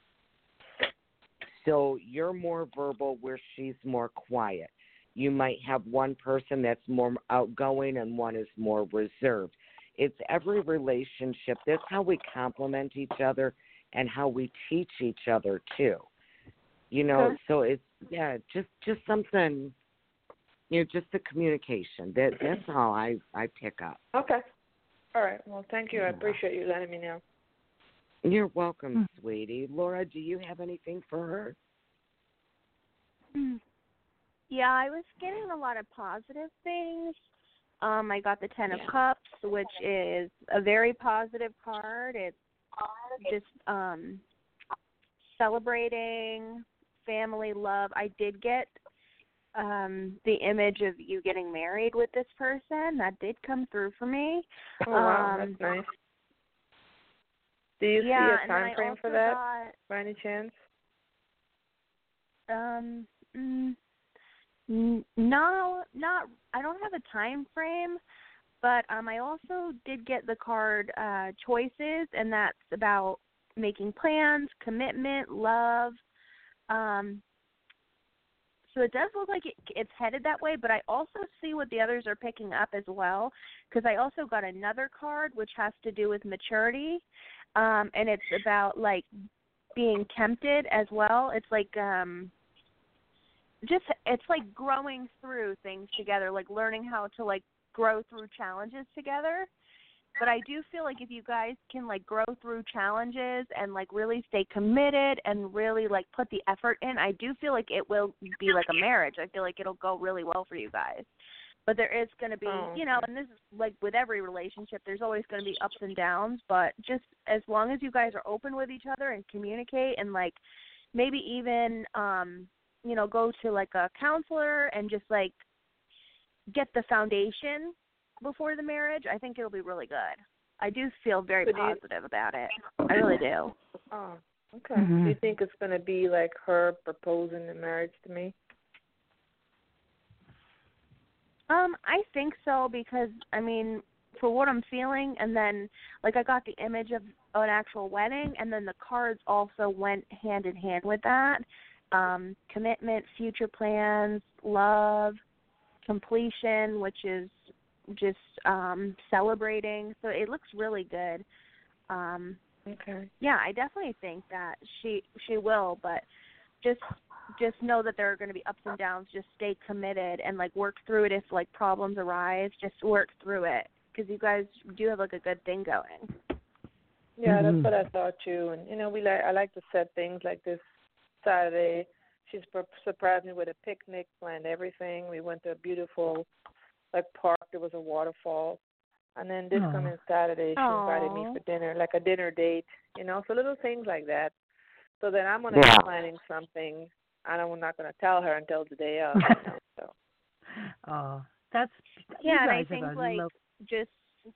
So you're more verbal where she's more quiet. You might have one person that's more outgoing and one is more reserved. it's every relationship. That's how we complement each other and how we teach each other too. You know, Okay. so it's yeah, just just something. You know, just the communication. That that's all I I pick up. Okay. All right. Well, thank you. I appreciate you letting me know. You're welcome, sweetie. Laura, do you have anything for her? Yeah, I was getting a lot of positive things. Um, I got the Ten of Cups, which is a very positive card. It's just um, celebrating family love. I did get um, the image of you getting married with this person. That did come through for me. Oh, wow. Um, That's nice. Do you yeah, see a time frame for that, got, by any chance? Um, mm, n- no, not. I don't have a time frame, but um, I also did get the card uh, choices, and that's about making plans, commitment, love. Um, so it does look like it, it's headed that way, but I also see what the others are picking up as well, because I also got another card which has to do with maturity, um, and it's about like being tempted as well. It's like um, just it's like growing through things together, like learning how to like grow through challenges together. But I do feel like if you guys can like grow through challenges and like really stay committed and really like put the effort in, I do feel like it will be like a marriage. I feel like it'll go really well for you guys. But there is going to be, Oh, you know, and this is like with every relationship, there's always going to be ups and downs. But just as long as you guys are open with each other and communicate and like maybe even, um, you know, go to like a counselor and just like get the foundation before the marriage, I think it'll be really good. I do feel very So do you- positive about it. I really do. Oh, okay. Mhm. Do you think it's going to be like her proposing the marriage to me? Um, I think so because, I mean, for what I'm feeling, and then, like, I got the image of an actual wedding, and then the cards also went hand in hand with that. Um, commitment, future plans, love, completion, which is just um, celebrating. So it looks really good. Um, Okay. yeah, I definitely think that she she will, but just just know that there are going to be ups and downs. Just stay committed and like work through it if like problems arise. Just work through it because you guys do have like a good thing going. Yeah, Mhm. that's what I thought too. And you know, we like I like to set things like this Saturday. She's sur- surprised me with a picnic, planned everything. We went to a beautiful like park. There was a waterfall. And then this Aw. coming Saturday, she invited me Aw. for dinner, like a dinner date, you know, so little things like that. So then I'm going to Yeah. be planning something, and I'm not going to tell her until the day of, you know, so. Oh, that's you Yeah, and I guys think have a like love. just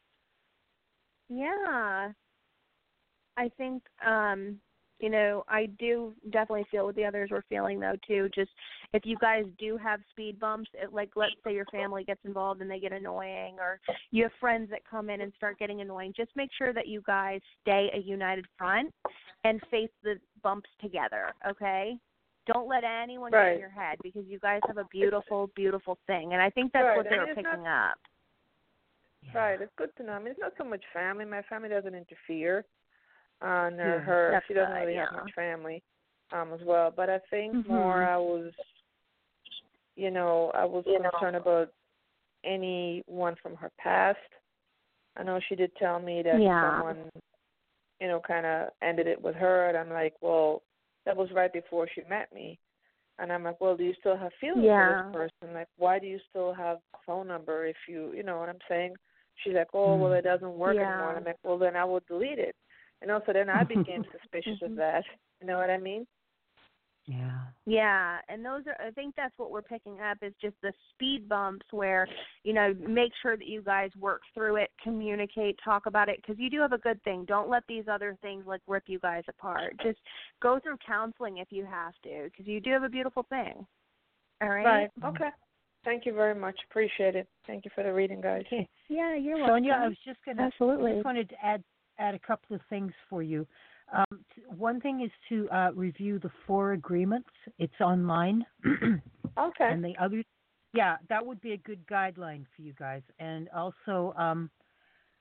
yeah, I think um, you know I do definitely feel what the others were feeling though too. Just if you guys do have speed bumps, it, like let's say your family gets involved and they get annoying, or you have friends that come in and start getting annoying. Just make sure that you guys stay a united front and face the bumps together. Okay. Don't let anyone get Right. in your head because you guys have a beautiful, beautiful thing, and I think that's Right. what they I were mean, it's picking not- up. Right, it's good to know. I mean, it's not so much family. My family doesn't interfere. Uh, nor Yeah, her, that's she doesn't good, really yeah. have much family um, as well. But I think Mhm. more I was, you know, I was You know. concerned about anyone from her past. I know she did tell me that Yeah. someone, you know, kind of ended it with her, and I'm like, well, that was right before she met me. And I'm like, well, do you still have feelings Yeah. for this person? Like, why do you still have a phone number if you, you know what I'm saying? She's like, oh, well, it doesn't work Yeah. anymore. And I'm like, well, then I will delete it. You know, so then I became suspicious Mhm. of that. You know what I mean? Yeah. Yeah, and those are, I think that's what we're picking up is just the speed bumps where, you know, make sure that you guys work through it, communicate, talk about it, because you do have a good thing. Don't let these other things, like, rip you guys apart. Just go through counseling if you have to, because you do have a beautiful thing. All right? Right. Okay. Thank you very much. Appreciate it. Thank you for the reading, guys. Okay. Yeah, you're welcome. Sonia, I was just gonna. Absolutely. I just wanted to add add a couple of things for you. Um, t- one thing is to uh, review the four agreements. It's online. Okay. And the other, yeah, that would be a good guideline for you guys. And also, um,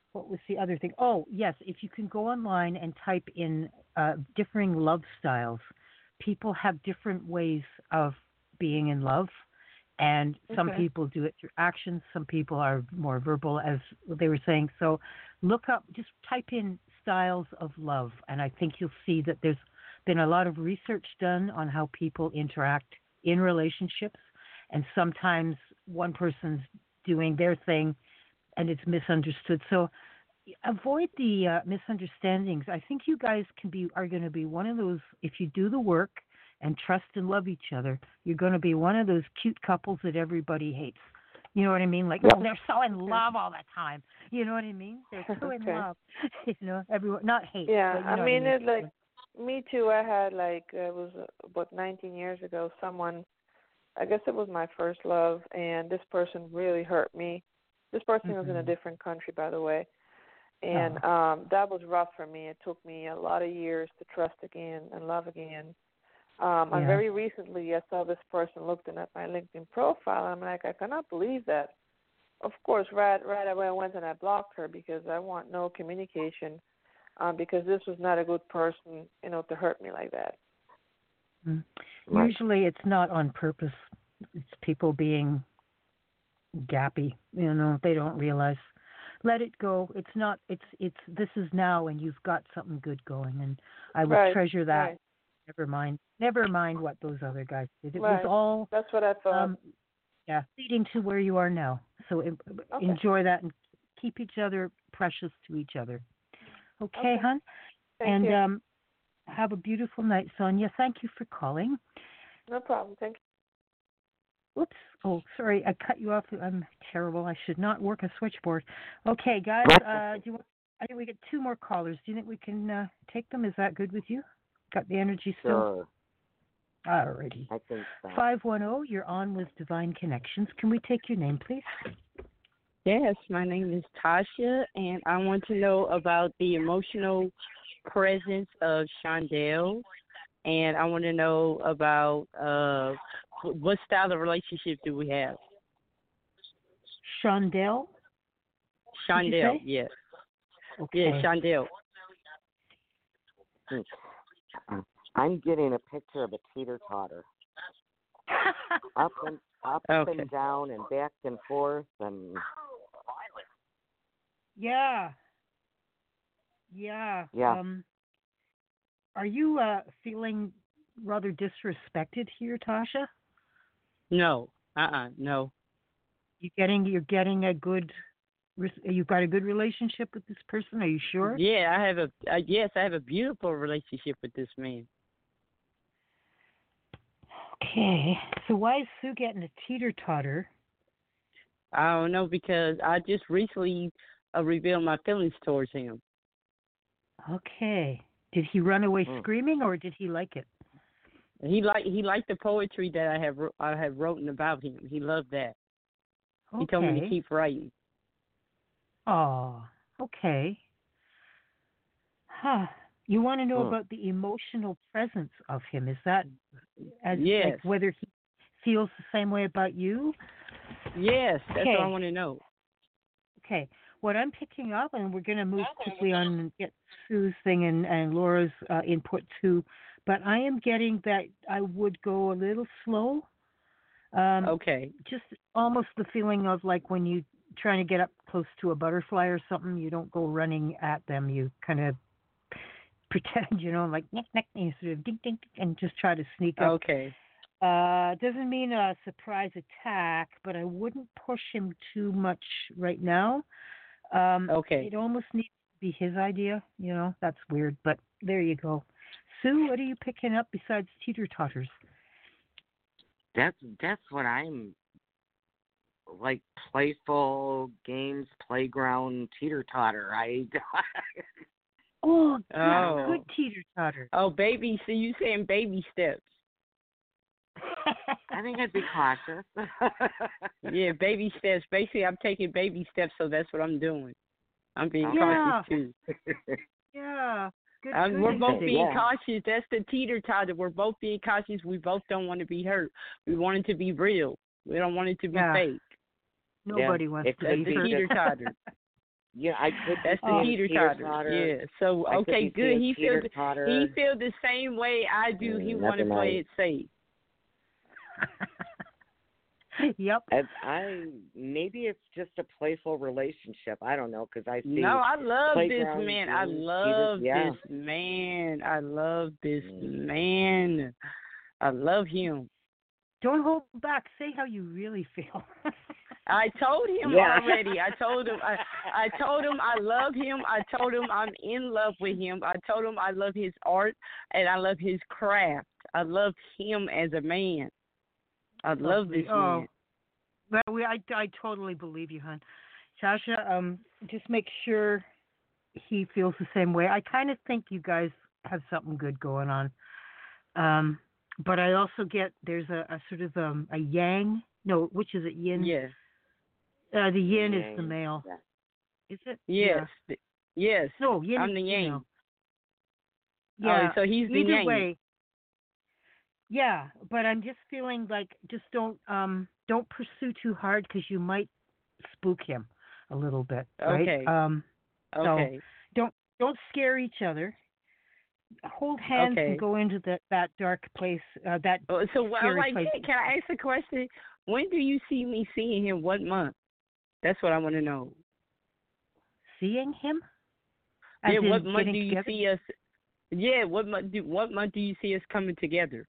what was the other thing? Oh, yes, if you can go online and type in uh, differing love styles, people have different ways of being in love. And some Okay. people do it through actions. Some people are more verbal, as they were saying. So look up, just type in styles of love. And I think you'll see that there's been a lot of research done on how people interact in relationships. And sometimes one person's doing their thing and it's misunderstood. So avoid the uh, misunderstandings. I think you guys can be are going to be one of those, if you do the work and trust and love each other, you're going to be one of those cute couples that everybody hates. You know what I mean? Like, oh, they're so in love all the time. You know what I mean? They're so in Okay. love. You know, everyone, not hate. Yeah, but you know I what mean, I mean. it's like me too. I had like uh, it was uh, about nineteen years ago. Someone, I guess it was my first love, and this person really hurt me. This person was in a Mm-hmm. different country, by the way, and Oh. um that was rough for me. It took me a lot of years to trust again and love again. Um, and Yeah. very recently, I saw this person looking at my LinkedIn profile, and I'm like, I cannot believe that. Of course, right, right away I went and I blocked her because I want no communication, um, because this was not a good person, you know, to hurt me like that. Mm. Right. Usually it's not on purpose. It's people being gappy. You know, they don't realize. Let it go. It's not. It's. It's. This is now, and you've got something good going, and I would Right, treasure that. right, Never mind. Never mind what those other guys did. It right. was all. That's what I thought. Um, yeah, leading to where you are now. So en- Okay. enjoy that and keep each other precious to each other. Okay, Okay. hon? Thank And you. um, have a beautiful night, Sonia. Thank you for calling. No problem. Thank you. Oops. Oh, sorry. I cut you off. I'm terrible. I should not work a switchboard. Okay, guys. Uh, do you want, I think we get two more callers. Do you think we can uh, take them? Is that good with you? Got the energy still? Sure. Alrighty. I think so. five one zero, you're on with Divine Connections. Can we take your name, please? Yes, my name is Tasha, and I want to know about the emotional presence of Shondell, and I want to know about uh, what style of relationship do we have? Shondell? Shondell, yes. Okay. Yeah, Shondell. Hmm. I'm getting a picture of a teeter-totter. up and up Okay. and down and back and forth and Yeah. Yeah. Yeah. Um, are you uh, feeling rather disrespected here, Tasha? No, uh-uh, no. You getting you're getting a good you've got a good relationship with this person? Are you sure? Yeah, I have a uh, yes, I have a beautiful relationship with this man. Okay. So why is Sue getting a teeter totter? I don't know because I just recently uh, revealed my feelings towards him. Okay. Did he run away Mm. screaming, or did he like it? He liked he liked the poetry that I have wr- I have written about him. He loved that. Okay. He told me to keep writing. Oh, okay. Huh. You want to know Hmm. about the emotional presence of him? Is that as Yes. like whether he feels the same way about you? Yes, that's Okay. what I want to know. Okay. What I'm picking up, and we're going to move quickly on and get Sue's thing and, and Laura's uh, input too, but I am getting that I would go a little slow. Um, Okay. Just almost the feeling of like when you trying to get up close to a butterfly or something, you don't go running at them. You kind of pretend, you know, like nick, nick, and you sort of ding, ding, ding, and just try to sneak up. Okay. Uh, doesn't mean a surprise attack, but I wouldn't push him too much right now. Um, Okay. It almost needs to be his idea, you know. That's weird, but there you go. Sue, what are you picking up besides teeter-totters? that's that's what I'm like, playful games, playground, teeter-totter. I Oh, yeah, Oh. good teeter-totter. Oh, baby. So you saying baby steps? I think I'd be cautious. Yeah, baby steps. Basically, I'm taking baby steps, so that's what I'm doing. I'm being Yeah. cautious too. Yeah. Good, Um, good we're both instinct. being Yeah. cautious. That's the teeter totter. We're both being cautious. We both don't want to be hurt. We want it to be real. We don't want it to be Yeah. fake. Nobody Yeah, wants it to could be That's the be hurt. teeter just- totter. Yeah, I could. That's the teeter totter. Yeah. So okay, good. He feels he feels the same way I do. Mm, he want to play it safe. Yep. I, I maybe it's just a playful relationship. I don't know because I see. No, I love this man. And I love yeah. this man. I love this mm. man. I love him. Don't hold back. Say how you really feel. I told him yeah. already. I told him. I, I told him I love him. I told him I'm in love with him. I told him I love his art and I love his craft. I love him as a man. I love this oh. man. Well, we, I, I totally believe you, hon. Tasha, um, just make sure he feels the same way. I kind of think you guys have something good going on. Um. But I also get there's a, a sort of um, a yang. No, which is it? Yin. Yeah. Uh, the yin yang. is the male. Yeah. Is it? Yes. Yeah. Yes. No, yin I'm is the yang. Female. Yeah. Oh, so he's the Either yang. way. Yeah, but I'm just feeling like just don't um don't pursue too hard because you might spook him a little bit. Right? Okay. Um. Okay. So don't don't scare each other. Hold hands okay. and go into that, that dark place. Uh, that oh, so well, like, place. Can I ask a question? When do you see me seeing him? What month? That's what I want to know. Seeing him? As yeah. What month do you together? see us? Yeah. What month? Do, what month do you see us coming together?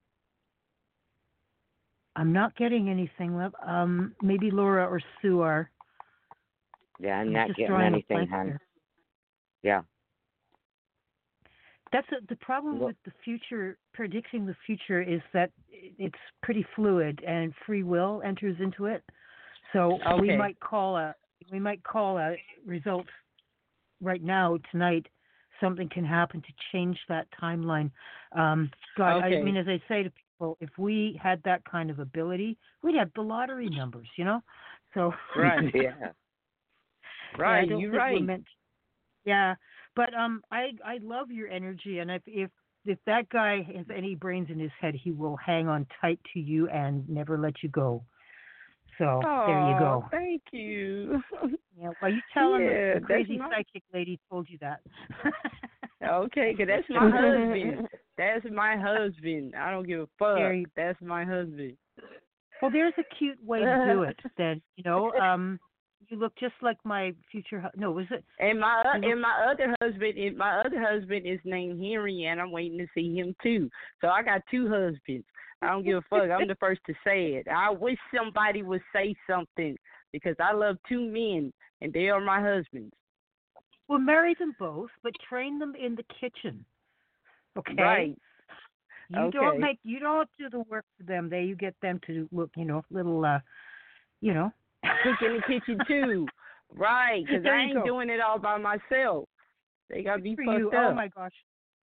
I'm not getting anything, love. Um, maybe Laura or Sue are. Yeah, I'm not getting anything, hon. Yeah. That's a, the problem with the future, predicting the future, is that it's pretty fluid and free will enters into it. So okay. we might call a we might call a result right now tonight. Something can happen to change that timeline. Um, God, okay. I mean, as I say to people, if we had that kind of ability, we'd have the lottery numbers, you know. So right, yeah, right, yeah, you're right. Meant, yeah. But um, I I love your energy, and if if if that guy has any brains in his head, he will hang on tight to you and never let you go. So oh, there you go. Thank you. Yeah, well, you tell him yeah, the crazy my... psychic lady told you that. Okay, because that's my husband. That's my husband. I don't give a fuck. You... That's my husband. Well, there's a cute way to do it. Then you know. Um, You look just like my future. Hu- no, was it? And my uh, look- and my other husband, and my other husband is named Henry, and I'm waiting to see him too. So I got two husbands. I don't give a fuck. I'm the first to say it. I wish somebody would say something because I love two men, and they are my husbands. Well, marry them both, but train them in the kitchen. Okay. Right. You okay. don't make. You don't do the work for them. They you get them to look. You know, little. Uh, you know. Cook in the kitchen too, right? Because I ain't go. doing it all by myself. They gotta be for fucked you. up. Oh my gosh.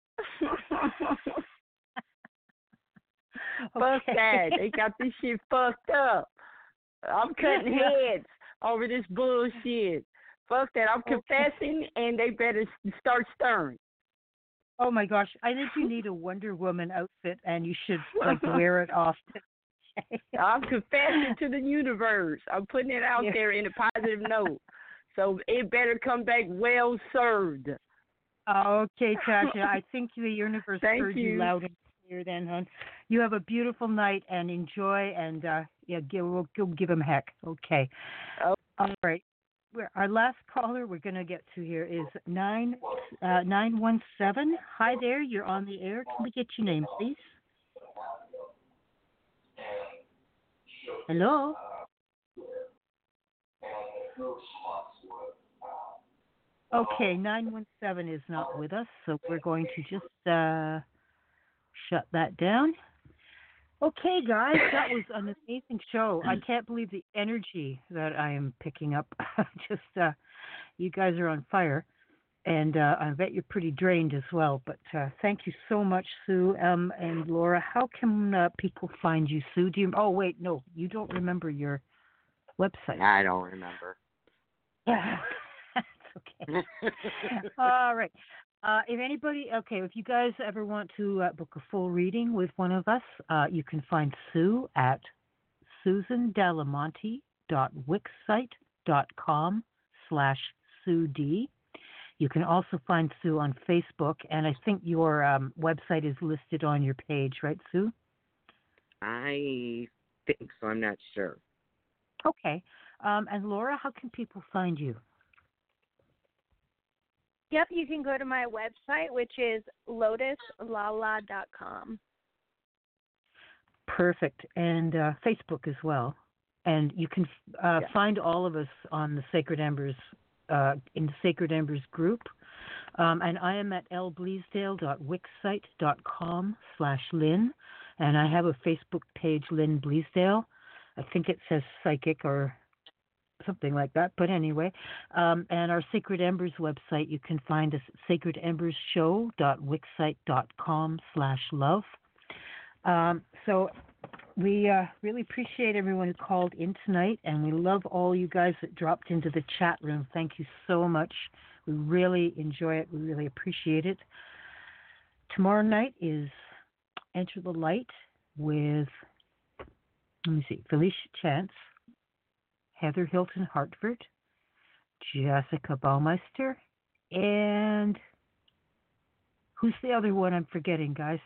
Fuck that. They got this shit fucked up. I'm cutting heads over this bullshit. Fuck that. I'm confessing, okay. And they better start stirring. Oh my gosh. I think you need a Wonder Woman outfit, and you should like wear it often. I'm confessing to the universe. I'm putting it out yeah. there in a positive note. So it better come back well served. Okay, Tasha. I think the universe Thank heard you. you loud and clear then, hon. You have a beautiful night and enjoy, and uh, yeah, give, we'll, we'll give him heck. Okay. Oh. All right. We're, our last caller we're going to get to here is nine uh, nine one seven. Hi there. You're on the air. Can we get your name, please? Hello? Okay, nine one seven is not with us, so we're going to just uh, shut that down. Okay, guys, that was an amazing show. I can't believe the energy that I am picking up. Just, uh, you guys are on fire, and uh, I bet you're pretty drained as well. But uh, thank you so much, Sue um, and Laura. How can uh, people find you, Sue? Do you? Oh, wait, no, you don't remember your website. I don't remember. Yeah, that's okay. All right. Uh, if anybody, okay, if you guys ever want to uh, book a full reading with one of us, uh, you can find Sue at susan delamonte dot wixsite dot com slash Sue D. You can also find Sue on Facebook, and I think your um, website is listed on your page, right, Sue? I think so. I'm not sure. Okay. Um, and Laura, how can people find you? Yep, you can go to my website, which is lotus lala dot com. Perfect. And uh, Facebook as well. And you can uh, yeah. find all of us on the Sacred Embers, uh, in the Sacred Embers group. Um, and I am at lbleasdale.wixsite.com slash Lynn. And I have a Facebook page, Lynn Bleasdale. I think it says psychic or something like that. But anyway, um, and our Sacred Embers website, you can find us at sacredenbersshow.wixsite.com slash love. Um, so we uh, really appreciate everyone who called in tonight, and we love all you guys that dropped into the chat room. Thank you so much. We really enjoy it. We really appreciate it. Tomorrow night is Enter the Light with, let me see, Felicia Chance, Heather Hilton Hartford, Jessica Baumeister, and who's the other one I'm forgetting, guys?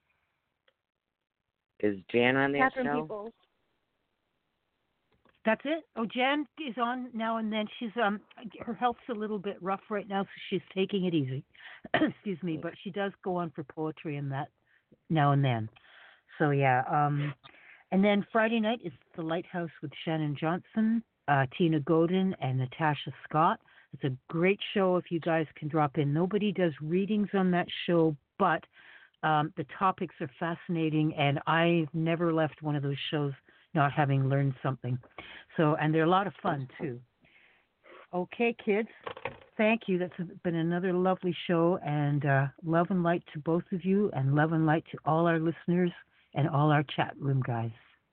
Is Jan on that Catherine show? Peoples. That's it. Oh, Jan is on now and then. She's um, her health's a little bit rough right now, so she's taking it easy. Excuse me, but she does go on for poetry and that now and then. So yeah. Um, and then Friday night is the Lighthouse with Shannon Johnson, uh, Tina Godin, and Natasha Scott. It's a great show if you guys can drop in. Nobody does readings on that show, but um, the topics are fascinating, and I've never left one of those shows not having learned something. So, and they're a lot of fun, too. Okay, kids, thank you. That's been another lovely show, and uh, love and light to both of you, and love and light to all our listeners and all our chat room guys.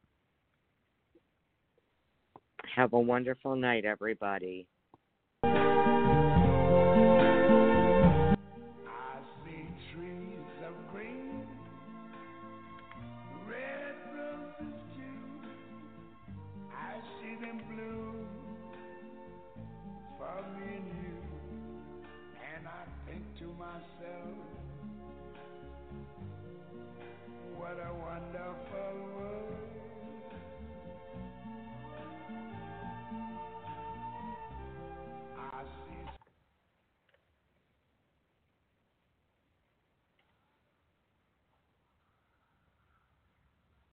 Have a wonderful night, everybody. What a wonderful world.